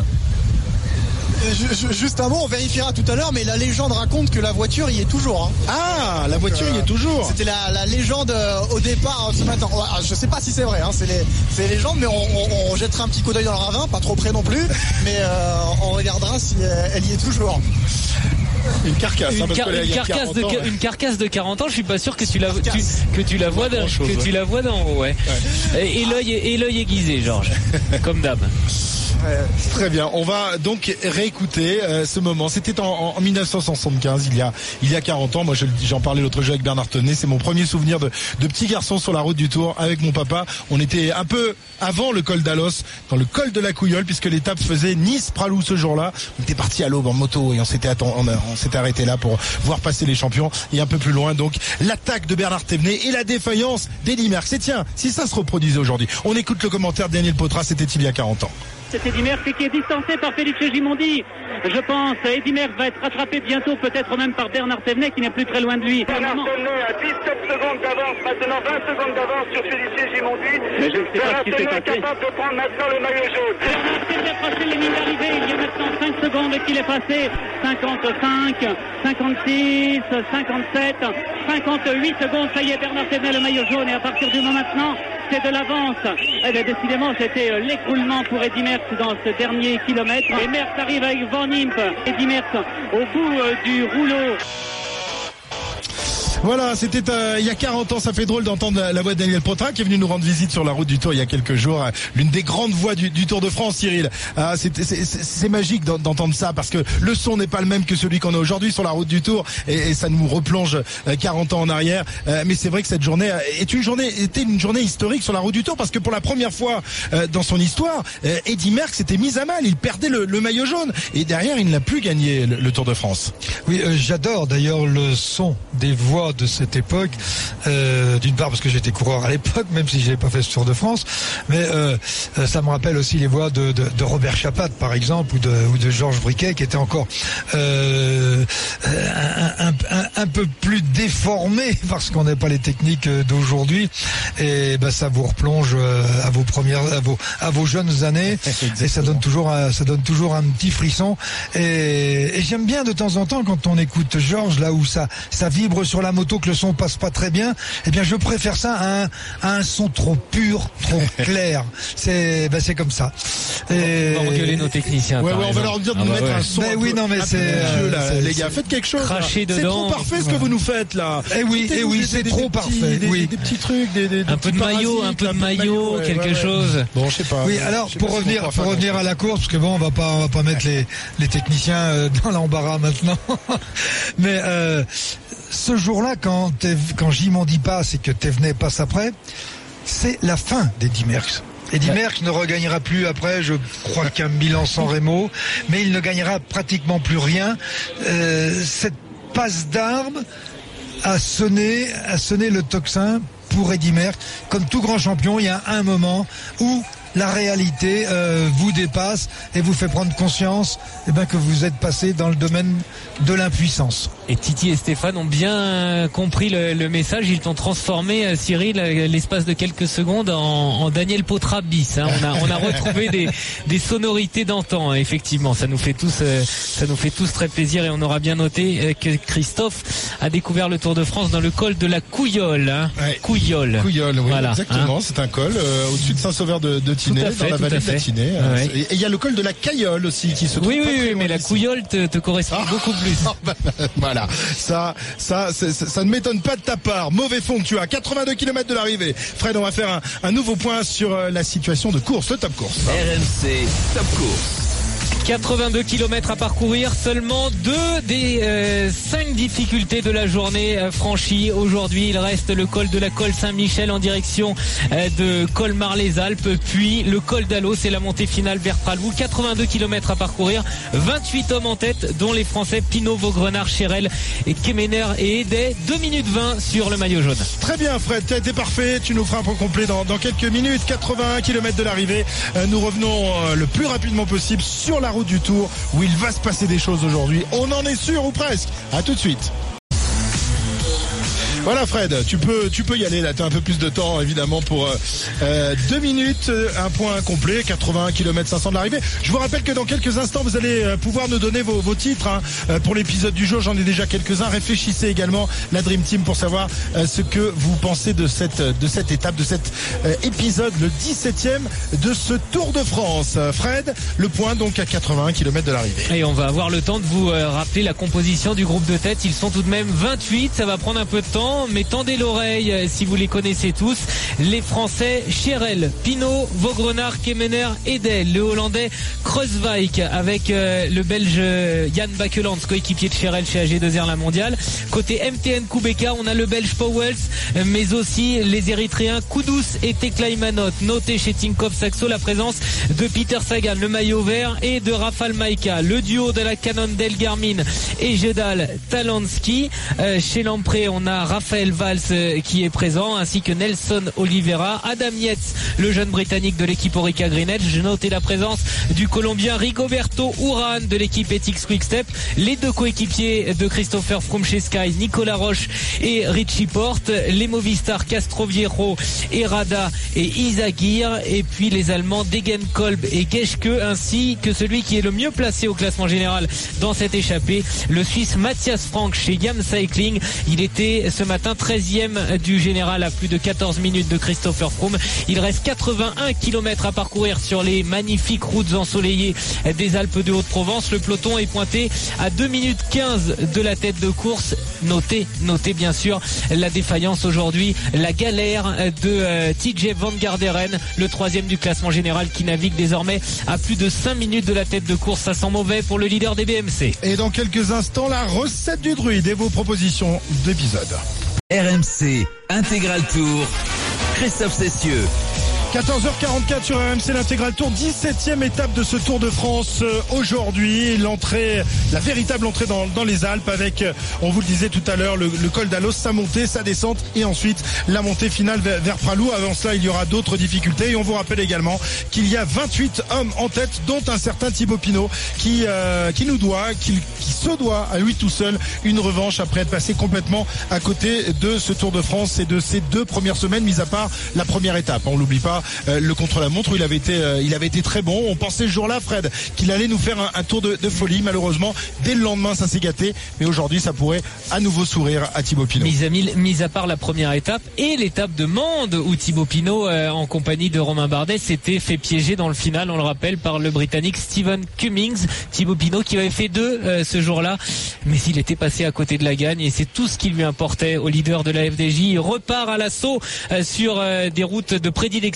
Juste un mot, on vérifiera tout à l'heure, mais la légende raconte que la voiture y est toujours. Hein. Ah, la voiture y est toujours. C'était la légende au départ ce matin. Je sais pas si c'est vrai, hein, c'est les légendes, mais on jettera un petit coup d'œil dans le ravin, pas trop près non plus, mais on regardera si elle y est toujours. Une carcasse, une carcasse de 40 ans. Je suis pas sûr que tu la vois d'en haut. Ouais. Et l'œil aiguisé, Georges, comme d'hab. Très bien, on va donc réécouter ce moment. C'était en 1975, il y a 40 ans. Moi j'en parlais l'autre jour avec Bernard Thévenet. C'est mon premier souvenir de petit garçon sur la route du Tour avec mon papa. On était un peu avant le col d'Alos, dans le col de la Couilleule, puisque l'étape faisait Nice-Pralou ce jour-là. On était parti à l'aube en moto et on s'était arrêté là pour voir passer les champions. Et un peu plus loin donc l'attaque de Bernard Thévenet et la défaillance d'Eddy Merckx. Et tiens, si ça se reproduisait aujourd'hui, on écoute le commentaire de Daniel Potra. C'était il y a 40 ans. C'est Eddy Merckx qui est distancé par Felice Gimondi. Je pense Eddy Merckx va être rattrapé bientôt, peut-être même par Bernard Thévenet qui n'est plus très loin de lui. Bernard Thévenet a 17 secondes d'avance, maintenant 20 secondes d'avance sur Felice Gimondi. Mais je ne sais pas ce qui s'est passé. Est capable de prendre maintenant le maillot jaune. Bernard Thévenet a passé les lignes d'arrivée. Il y a maintenant 5 secondes qu'il est passé. 55, 56, 57, 58 secondes. Ça y est, Bernard Thévenet le maillot jaune. Et à partir du moment maintenant, c'est de l'avance. Eh bien, décidément, c'était l'écroulement pour Eddy Merckx dans ce dernier kilomètre. Et Merckx arrive avec Van Impe. Eddy Merckx au bout du rouleau. Voilà, c'était il y a 40 ans, ça fait drôle d'entendre la voix de Daniel Potra qui est venu nous rendre visite sur la route du Tour il y a quelques jours, l'une des grandes voix du Tour de France, Cyril. C'est magique d'entendre ça parce que le son n'est pas le même que celui qu'on a aujourd'hui sur la route du Tour et ça nous replonge 40 ans en arrière. Mais c'est vrai que cette journée était une journée historique sur la route du Tour parce que pour la première fois dans son histoire, Eddy Merckx s'était mis à mal, il perdait le maillot jaune et derrière il n'a plus gagné le Tour de France. Oui, j'adore d'ailleurs le son des voix de cette époque, d'une part parce que j'étais coureur à l'époque, même si je n'avais pas fait ce Tour de France, mais ça me rappelle aussi les voix de Robert Chapat par exemple ou de Georges Briquet qui étaient encore un peu plus déformés parce qu'on n'a pas les techniques d'aujourd'hui et ça vous replonge à vos jeunes années et ça donne toujours un petit frisson et j'aime bien de temps en temps quand on écoute Georges là où ça vibre sur la moto, que le son passe pas très bien, eh bien je préfère ça à un son trop pur, trop clair. C'est comme ça. Et on va engueuler nos techniciens. Ouais, on va leur dire de nous mettre un son. Oui, non mais c'est les gars, faites quelque chose. Cracher dedans. C'est trop parfait ce que vous nous faites là. Eh oui, c'est trop parfait. Des petits trucs, un peu de maillot, quelque chose. Bon, je sais pas. Oui, alors pour revenir à la course, parce que bon, on va pas mettre les techniciens dans l'embarras maintenant. Mais ce jour-là, quand Gimondi passe et que Thévenet passe après, c'est la fin d'Eddy Merckx. Eddy Merckx ne regagnera plus après, je crois qu'un bilan sans Remo, mais il ne gagnera pratiquement plus rien. Cette passe d'armes a sonné le tocsin pour Eddy Merckx. Comme tout grand champion, il y a un moment où la réalité vous dépasse et vous fait prendre conscience que vous êtes passé dans le domaine de l'impuissance. Et Titi et Stéphane ont bien compris le message. Ils t'ont transformé, Cyril, l'espace de quelques secondes en Daniel Potra bis. Hein. On a retrouvé des sonorités d'antan. Effectivement, ça nous fait tous très plaisir et on aura bien noté que Christophe a découvert le Tour de France dans le col de la Couillole. Hein. Ouais. Couillole, oui, voilà, exactement. Hein. C'est un col au-dessus de Saint-Sauveur de Tinée, dans la vallée de la Tinée. Ouais. Et il y a le col de la Caillole aussi qui se trouve. Oui, mais la Couillole te correspond beaucoup plus. Voilà, ça ne m'étonne pas de ta part. Mauvais fond que tu as, 82 km de l'arrivée. Fred, on va faire un nouveau point sur la situation de course, le top course. RMC Top Course. 82 km à parcourir, seulement 2 des 5 difficultés de la journée franchies. Aujourd'hui, il reste le col de la Colle Saint-Michel en direction de Colmar-les-Alpes, puis le col d'Allos et la montée finale vers Pralou. 82 km à parcourir, 28 hommes en tête, dont les Français Pinot, Vaugrenard, Cherel et Kemener et Edet. 2 minutes 20 sur le maillot jaune. Très bien Fred, tu as été parfait, tu nous feras un point complet dans quelques minutes. 81 km de l'arrivée, nous revenons le plus rapidement possible sur la route du Tour où il va se passer des choses aujourd'hui. On en est sûr ou presque. À tout de suite. Voilà Fred, tu peux y aller là, tu as un peu plus de temps évidemment pour 2 minutes, un point complet, 81 km 500 de l'arrivée. Je vous rappelle que dans quelques instants vous allez pouvoir nous donner vos titres pour l'épisode du jour, j'en ai déjà quelques-uns. Réfléchissez également la Dream Team pour savoir ce que vous pensez de cette étape, de cet épisode, le 17e de ce Tour de France. Fred, le point donc à 81 km de l'arrivée. Et on va avoir le temps de vous rappeler la composition du groupe de tête. Ils sont tout de même 28, ça va prendre un peu de temps. Mais tendez l'oreille si vous les connaissez tous. Les Français, Cherel, Pinot, Vaugrenard, Kemener, Edet, le Hollandais Kruijswijk avec le Belge Jan Bakelands, coéquipier de Cherel chez AG2R La Mondiale. Côté MTN Kubeka, on a le Belge Pauwels, mais aussi les Érythréens Kudus et Teklaimanot. Notez chez Tinkoff Saxo la présence de Peter Sagan, le maillot vert, et de Rafal Majka. Le duo de la Cannondale Garmin et Jedal Talansky. Chez Lamprey, on a Raphaël Valls qui est présent, ainsi que Nelson Oliveira, Adam Yates, le jeune britannique de l'équipe Orica Greenedge. J'ai noté la présence du Colombien Rigoberto Urán de l'équipe Ethics Quick-Step, les 2 coéquipiers de Christopher Froome chez Sky, Nicolas Roche et Richie Porte, les Movistar Castroviejo, Herrada et Izagirre, et puis les Allemands Degenkolb et Geschke, ainsi que celui qui est le mieux placé au classement général dans cette échappée, le Suisse Matthias Frank chez Yam Cycling. Il était ce matin 13e du général à plus de 14 minutes de Christopher Froome. Il reste 81 km à parcourir sur les magnifiques routes ensoleillées des Alpes de Haute-Provence. Le peloton est pointé à 2 minutes 15 de la tête de course. Notez bien sûr la défaillance aujourd'hui, la galère de TJ Van Garderen, le 3e du classement général, qui navigue désormais à plus de 5 minutes de la tête de course. Ça sent mauvais pour le leader des BMC. Et dans quelques instants, la recette du druide et vos propositions d'épisode. RMC Intégral Tour, Christophe Cessieux. 14h44 sur RMC, l'intégral tour, 17e étape de ce Tour de France aujourd'hui. La véritable entrée dans les Alpes avec, on vous le disait tout à l'heure, le col d'Allos, sa montée, sa descente et ensuite la montée finale vers Pralou. Avant cela, il y aura d'autres difficultés et on vous rappelle également qu'il y a 28 hommes en tête, dont un certain Thibaut Pinot qui se doit à lui tout seul une revanche après être passé complètement à côté de ce Tour de France et de ces 2 premières semaines, mis à part la première étape. On l'oublie pas. Le contre-la-montre où il avait été très bon. On pensait ce jour-là, Fred, qu'il allait nous faire un tour de folie. Malheureusement, dès le lendemain, ça s'est gâté. Mais aujourd'hui, ça pourrait à nouveau sourire à Thibaut Pinot. Mis à part la première étape et l'étape de Mende où Thibaut Pinot, en compagnie de Romain Bardet, s'était fait piéger dans le final, on le rappelle, par le Britannique Stephen Cummings. Thibaut Pinot qui avait fait 2 ce jour-là, mais il était passé à côté de la gagne et c'est tout ce qui lui importait au leader de la FDJ. Il repart à l'assaut sur des routes de prédilection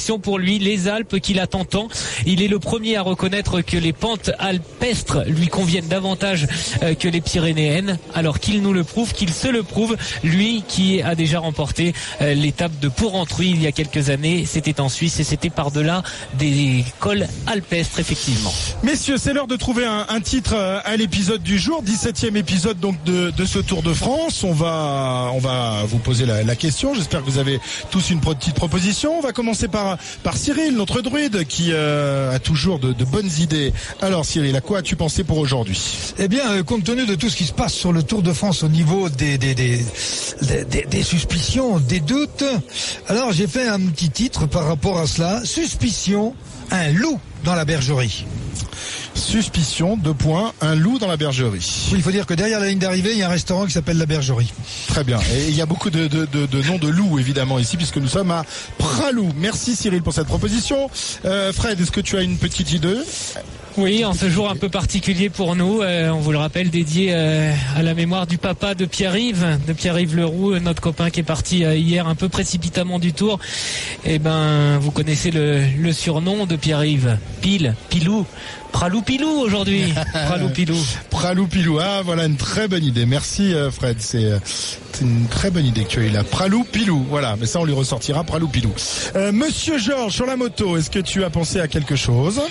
destination pour lui, les Alpes qu'il attend tant. Il est le premier à reconnaître que les pentes alpestres lui conviennent davantage que les pyrénéennes, alors qu'il nous le prouve, qu'il se le prouve, lui qui a déjà remporté l'étape de Porrentruy il y a quelques années. C'était en Suisse et c'était par-delà des cols alpestres, effectivement. Messieurs, c'est l'heure de trouver un titre à l'épisode du jour, 17e épisode donc de ce Tour de France. On va vous poser la question. J'espère que vous avez tous une petite proposition. On va commencer par Cyril, notre druide, qui a toujours de bonnes idées. Alors Cyril, à quoi as-tu pensé pour aujourd'hui? Eh bien, compte tenu de tout ce qui se passe sur le Tour de France au niveau des suspicions, des doutes, alors j'ai fait un petit titre par rapport à cela. Suspicion, un loup dans la bergerie. Suspicion, un loup dans la bergerie. Oui, il faut dire que derrière la ligne d'arrivée, il y a un restaurant qui s'appelle la Bergerie. Très bien. Et il y a beaucoup de noms de loups, évidemment, ici, puisque nous sommes à Pralou. Merci Cyril pour cette proposition. Fred, est-ce que tu as une petite idée? Oui, en ce jour un peu particulier pour nous, on vous le rappelle, dédié à la mémoire du papa de Pierre-Yves Leroux, notre copain qui est parti hier un peu précipitamment du Tour. Eh ben, vous connaissez le surnom de Pierre-Yves, Pilou. Pralou Pilou aujourd'hui. Pralou Pilou. Ah, voilà une très bonne idée. Merci Fred. C'est une très bonne idée que tu as eu là. Pralou Pilou. Voilà. Mais ça, on lui ressortira Pralou Pilou. Monsieur Georges, sur la moto, est-ce que tu as pensé à quelque chose?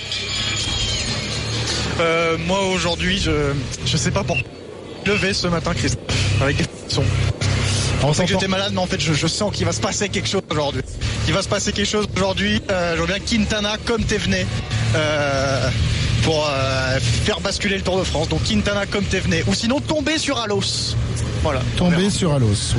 Moi aujourd'hui, je sais pas pourquoi. Levé ce matin, Christophe, avec les sons. On sait que j'étais malade, mais en fait, je sens qu'il va se passer quelque chose aujourd'hui. Je vois bien Quintana comme Thévenet pour faire basculer le Tour de France. Donc Quintana comme Thévenet, ou sinon tomber sur Alos. Voilà. Tomber sur un os.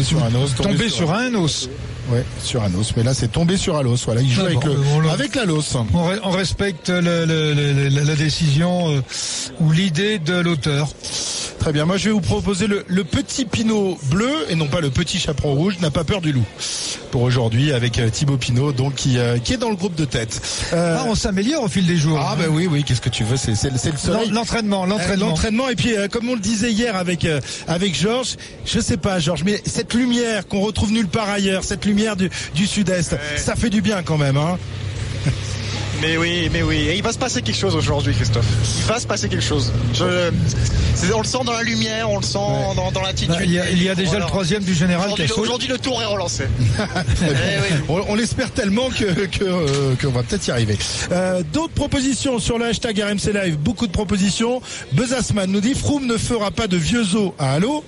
Ouais, sur un os. Mais là, c'est tombé sur Alos. Voilà, il joue avec l'Alos. On respecte la décision ou l'idée de l'auteur. Très bien. Moi, je vais vous proposer le petit Pinot bleu et non pas le petit chaperon rouge. N'a pas peur du loup. Pour aujourd'hui, avec Thibaut Pinot, donc qui est dans le groupe de tête. On s'améliore au fil des jours. Ah, ben oui. Qu'est-ce que tu veux? C'est le soleil. L'entraînement. Et puis, comme on le disait hier avec Georges, je sais pas, Georges, mais cette lumière qu'on retrouve nulle part ailleurs, cette lumière du sud-est, ça fait du bien quand même, hein. Mais oui. Et il va se passer quelque chose aujourd'hui, Christophe. Il va se passer quelque chose. On le sent dans la lumière, on le sent dans l'attitude. Il y a déjà le troisième du général. Aujourd'hui, le Tour est relancé. On l'espère tellement qu'on va peut-être y arriver. D'autres propositions sur le hashtag RMC Live. Beaucoup de propositions. Buzzasman nous dit Froome ne fera pas de vieux os à Halo.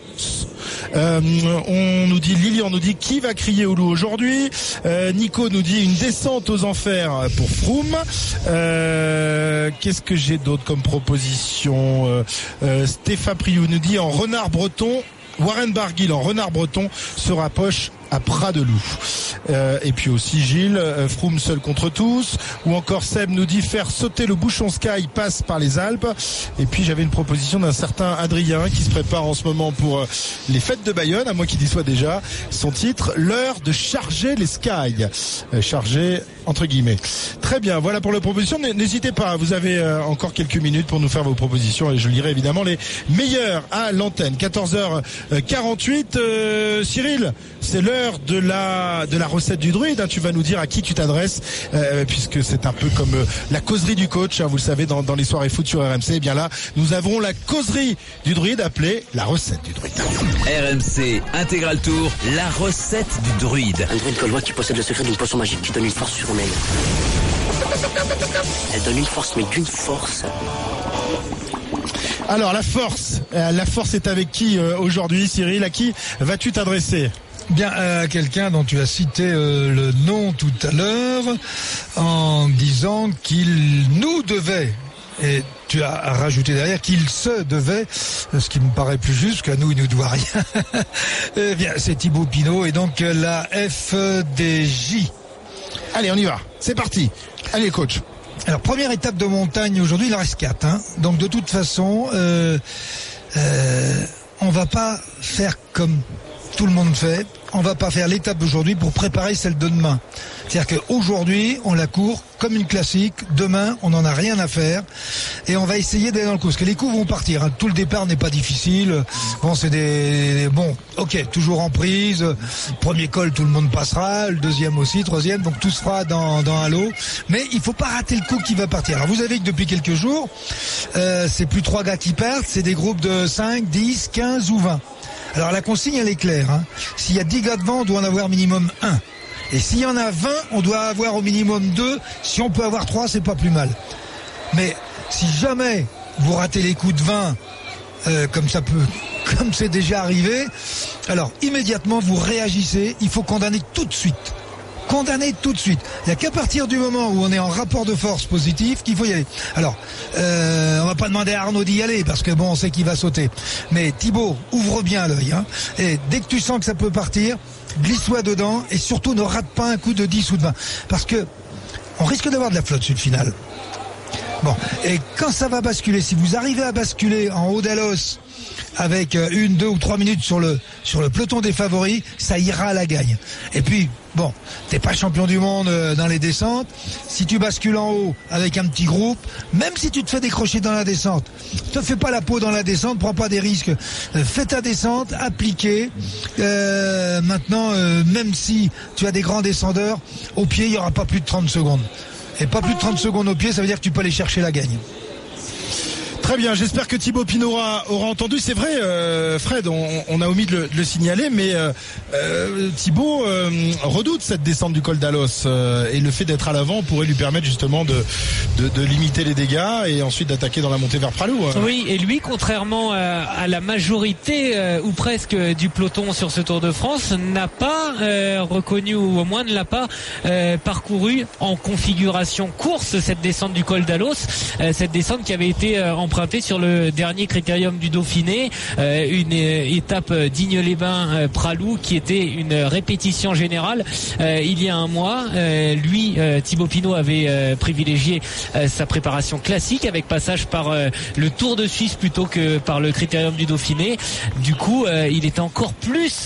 Lilian nous dit qui va crier au loup aujourd'hui. Nico nous dit une descente aux enfers pour Froome. Qu'est-ce que j'ai d'autre comme proposition? Stéphane Priou nous dit en renard breton, Warren Barguil en renard breton se rapproche à Prat-de-Loup. Et puis aussi Gilles, Froome seul contre tous. Ou encore Seb nous dit faire sauter le bouchon Sky passe par les Alpes. Et puis j'avais une proposition d'un certain Adrien qui se prépare en ce moment pour les fêtes de Bayonne, à moins qu'il y soit déjà. Son titre, l'heure de charger les Sky. Charger entre guillemets. Très bien, voilà pour la proposition. N'hésitez pas, vous avez encore quelques minutes pour nous faire vos propositions et je lirai évidemment les meilleures à l'antenne. 14h48. Cyril, c'est l'heure de la recette du druide, hein. Tu vas nous dire à qui tu t'adresses, puisque c'est un peu comme la causerie du coach, hein, vous le savez, dans les soirées foot sur RMC. Et bien là, nous avons la causerie du druide appelée la recette du druide. RMC Intégral Tour, la recette du druide. Un druide gaulois qui possède le secret d'une potion magique qui donne une force surhumaine. Elle donne une force, mais d'une force. Alors la force est avec qui aujourd'hui, Cyril? À qui vas-tu t'adresser? Bien, à quelqu'un dont tu as cité le nom tout à l'heure, en disant qu'il nous devait, et tu as rajouté derrière qu'il se devait, ce qui me paraît plus juste, qu'à nous il nous doit rien. Eh bien, c'est Thibaut Pinot et donc la FDJ. Allez, on y va, c'est parti. Allez, coach. Alors, première étape de montagne aujourd'hui, il en reste 4. Hein. Donc, de toute façon, on va pas faire comme tout le monde fait, on va pas faire l'étape d'aujourd'hui pour préparer celle de demain. C'est-à-dire qu'aujourd'hui, on la court comme une classique. Demain, on n'en a rien à faire. Et on va essayer d'aller dans le coup. Parce que les coups vont partir. Tout le départ n'est pas difficile. Bon, c'est toujours en prise. Premier col, tout le monde passera. Le deuxième aussi, troisième. Donc tout se fera dans un lot. Mais il faut pas rater le coup qui va partir. Alors vous savez que depuis quelques jours, c'est plus 3 gars qui partent. C'est des groupes de 5, 10, 15 ou 20. Alors la consigne, elle est claire. S'il y a 10 gars devant, on doit en avoir minimum 1. Et s'il y en a 20, on doit avoir au minimum 2. Si on peut avoir 3, c'est pas plus mal. Mais si jamais vous ratez les coups de 20, comme c'est déjà arrivé, alors immédiatement vous réagissez. Il faut condamner tout de suite. Condamner tout de suite. Il n'y a qu'à partir du moment où on est en rapport de force positif qu'il faut y aller. Alors, on va pas demander à Arnaud d'y aller parce que on sait qu'il va sauter. Mais Thibaut, ouvre bien l'œil. Et dès que tu sens que ça peut partir, glisse-toi dedans et surtout ne rate pas un coup de 10 ou de 20. Parce que on risque d'avoir de la flotte sur le final. Bon, et quand ça va basculer, si vous arrivez à basculer en haut d'Alos avec 1, 2 ou 3 minutes sur le peloton des favoris, ça ira à la gagne. Et puis, t'es pas champion du monde dans les descentes. Si tu bascules en haut avec un petit groupe, même si tu te fais décrocher dans la descente, te fais pas la peau dans la descente, prends pas des risques. Fais ta descente, appliquée. Maintenant, même si tu as des grands descendeurs, au pied, il y aura pas plus de 30 secondes. Et pas plus de 30 secondes au pied, ça veut dire que tu peux aller chercher la gagne. Très bien, j'espère que Thibaut Pinot aura entendu. C'est vrai, Fred, on a omis de le signaler, mais Thibaut redoute cette descente du col d'Alos et le fait d'être à l'avant pourrait lui permettre justement de limiter les dégâts et ensuite d'attaquer dans la montée vers Pralou. Oui, et lui, contrairement à la majorité ou presque du peloton sur ce Tour de France, n'a pas reconnu ou au moins ne l'a pas parcouru en configuration course cette descente du col d'Alos, cette descente qui avait été empruntée sur le dernier critérium du Dauphiné, une étape Digne-les-Bains Pralou qui était une répétition générale il y a un mois. Lui, Thibaut Pinot avait privilégié sa préparation classique avec passage par le Tour de Suisse plutôt que par le critérium du Dauphiné. Du coup, il était encore plus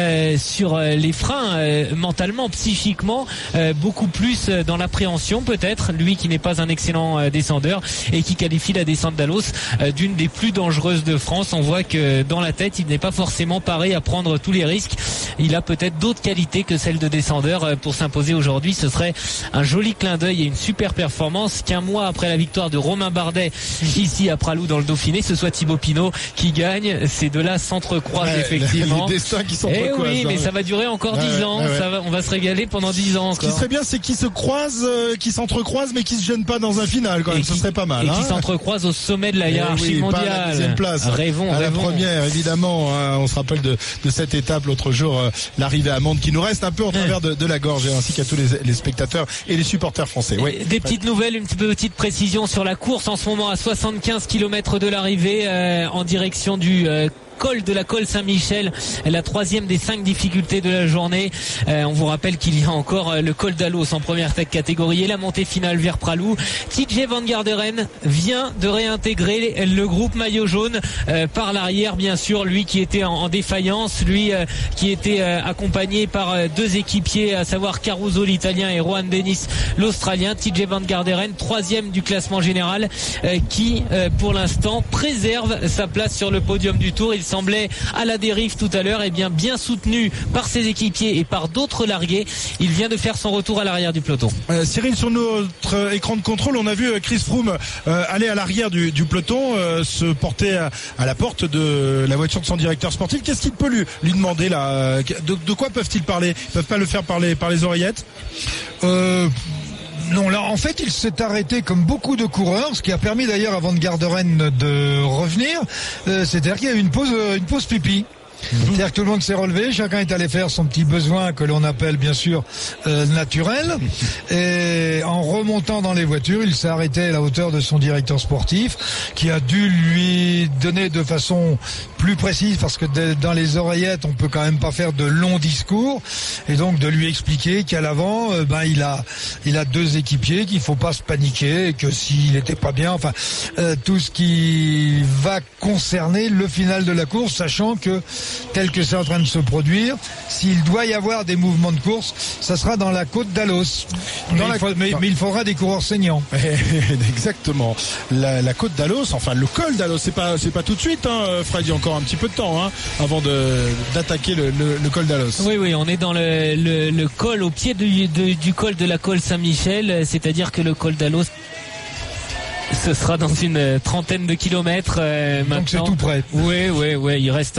sur les freins mentalement, psychiquement, beaucoup plus dans l'appréhension peut-être, lui qui n'est pas un excellent descendeur et qui qualifie la descente d'Alos d'une des plus dangereuses de France. On voit que dans la tête, il n'est pas forcément paré à prendre tous les risques. Il a peut-être d'autres qualités que celles de descendeur pour s'imposer aujourd'hui. Ce serait un joli clin d'œil et une super performance qu'un mois après la victoire de Romain Bardet ici à Pralou dans le Dauphiné, ce soit Thibaut Pinot qui gagne. Ces deux-là s'entrecroisent effectivement. Les destins qui s'entrecroisent. Oui, mais ça va durer encore 10 ans. On va se régaler pendant 10 ans encore. Ce qui serait bien, c'est qu'ils se croisent, qu'ils s'entrecroisent, mais qu'ils se gênent pas dans un final quand même. Ce serait pas mal. Et qui s'entrecroisent au sommet de la hiérarchie mondiale. Pas à la deuxième place. Rêvons. La première, évidemment. On se rappelle de cette étape l'autre jour, l'arrivée à Mende qui nous reste un peu en travers de la gorge, ainsi qu'à tous les spectateurs et les supporters français. Oui. Des petites nouvelles, une petite précision sur la course en ce moment à 75 km de l'arrivée en direction du col de la Col Saint-Michel, la troisième des 5 difficultés de la journée. On vous rappelle qu'il y a encore le col d'Alos en première catégorie et la montée finale vers Pralou. TJ Van Garderen vient de réintégrer le groupe maillot jaune par l'arrière, bien sûr, lui qui était en défaillance, lui qui était accompagné par 2 équipiers, à savoir Caruso l'italien et Juan Dennis l'australien. TJ Van Garderen, 3e du classement général, qui pour l'instant préserve sa place sur le podium du Tour. Il semblait à la dérive tout à l'heure, et bien soutenu par ses équipiers et par d'autres largués. Il vient de faire son retour à l'arrière du peloton. Cyril, sur notre écran de contrôle, on a vu Chris Froome aller à l'arrière du peloton, se porter à la porte de la voiture de son directeur sportif. Qu'est-ce qu'il peut lui demander là? De quoi peuvent-ils parler? Ils peuvent pas le faire par les oreillettes? Non, là, en fait, il s'est arrêté comme beaucoup de coureurs, ce qui a permis d'ailleurs à Van Garderen de revenir. C'est-à-dire qu'il y a eu une pause pipi. C'est-à-dire que tout le monde s'est relevé, chacun est allé faire son petit besoin que l'on appelle bien sûr naturel, et en remontant dans les voitures, il s'est arrêté à la hauteur de son directeur sportif qui a dû lui donner de façon plus précise, parce que dans les oreillettes on peut quand même pas faire de longs discours, et donc de lui expliquer qu'à l'avant il a 2 équipiers, qu'il faut pas se paniquer, et que s'il n'était pas bien, tout ce qui va concerner le final de la course, sachant que tel que c'est en train de se produire, s'il doit y avoir des mouvements de course, ça sera dans la côte d'Alos. Mais il faudra des coureurs saignants. Exactement. La côte d'Alos, enfin le col d'Alos, c'est pas tout de suite, hein, Fred, il y a encore un petit peu de temps, hein, avant d'attaquer le col d'Alos. Oui, on est dans le col, au pied du col de la Col Saint-Michel, c'est-à-dire que le col d'Alos, ce sera dans une trentaine de kilomètres maintenant. Donc c'est tout près. Oui. Il reste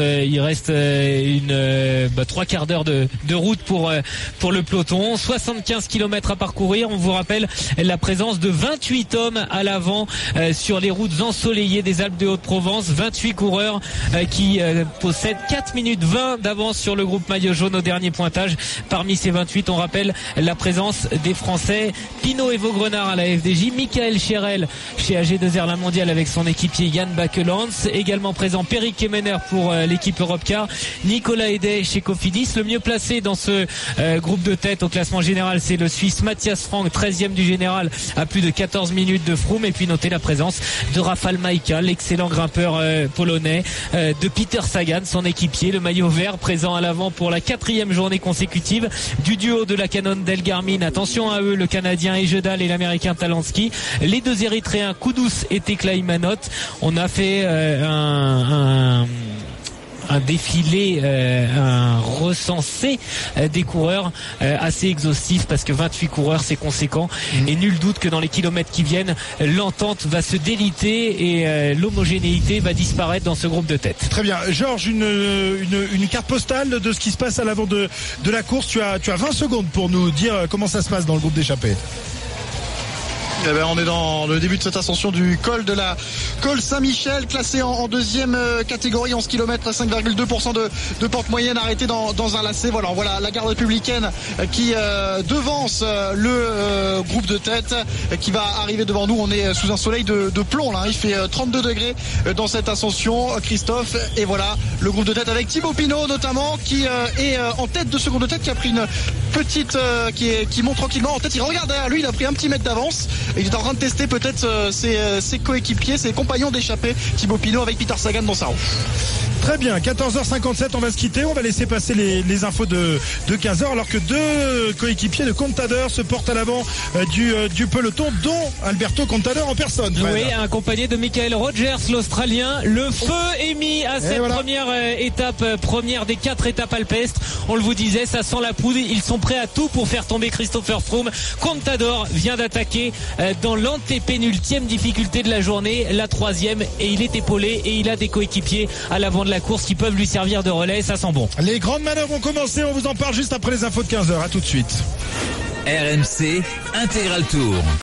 une 3 quarts d'heure de route pour le peloton. 75 kilomètres à parcourir. On vous rappelle la présence de 28 hommes à l'avant sur les routes ensoleillées des Alpes de Haute-Provence. 28 coureurs qui possèdent 4 minutes 20 d'avance sur le groupe maillot jaune au dernier pointage. Parmi ces 28, on rappelle la présence des Français Pinot et Vaugrenard à la FDJ, Michael Cherel chez AG2R La Mondiale avec son équipier Yann Bakelands, également présent Perry Kemener pour l'équipe Europcar, Nicolas Edet chez Cofidis. Le mieux placé dans ce groupe de tête au classement général, c'est le Suisse Matthias Frank, 13e du général à plus de 14 minutes de Froome. Et puis notez la présence de Rafał Majka, l'excellent grimpeur polonais, de Peter Sagan, son équipier, le maillot vert présent à l'avant pour la 4e journée consécutive du duo de la Cannondale Garmin. Attention à eux, le Canadien Ejedal et l'Américain Talansky, les deux Érythréens Kudus et Tekla Imanot. On a fait un défilé, un recensé des coureurs assez exhaustif, parce que 28 coureurs, c'est conséquent, et nul doute que dans les kilomètres qui viennent, l'entente va se déliter et l'homogénéité va disparaître dans ce groupe de tête. Très bien. Georges, une carte postale de ce qui se passe à l'avant de la course. Tu as 20 secondes pour nous dire comment ça se passe dans le groupe d'échappée. Eh ben, on est dans le début de cette ascension du col de la Col Saint-Michel, classé en deuxième catégorie, 11 km, 5,2% de pente moyenne, arrêté dans un lacet. Voilà la garde républicaine qui devance le groupe de tête qui va arriver devant nous. On est sous un soleil de plomb là, il fait 32 degrés dans cette ascension, Christophe, et voilà le groupe de tête avec Thibaut Pinot notamment qui est en tête de ce groupe de tête, qui a pris une petite qui monte tranquillement en tête. Il regarde derrière lui, il a pris un petit mètre d'avance. Il est en train de tester peut-être ses coéquipiers, ses compagnons d'échappée, Thibaut Pinot avec Peter Sagan dans sa roue. Très bien, 14h57, on va se quitter, on va laisser passer les infos de 15h, alors que deux coéquipiers de Contador se portent à l'avant du peloton, dont Alberto Contador en personne. Oui, accompagné de Michael Rogers, l'Australien. Le feu est mis à cette première étape, première des 4 étapes alpestres. On le vous disait, ça sent la poudre, ils sont prêts à tout pour faire tomber Christopher Froome. Contador vient d'attaquer dans l'antépénultième difficulté de la journée, la 3e, et il est épaulé et il a des coéquipiers à l'avant de la course qui peuvent lui servir de relais, ça sent bon. Les grandes manœuvres ont commencé, on vous en parle juste après les infos de 15h, à tout de suite. RMC Intégral Tour.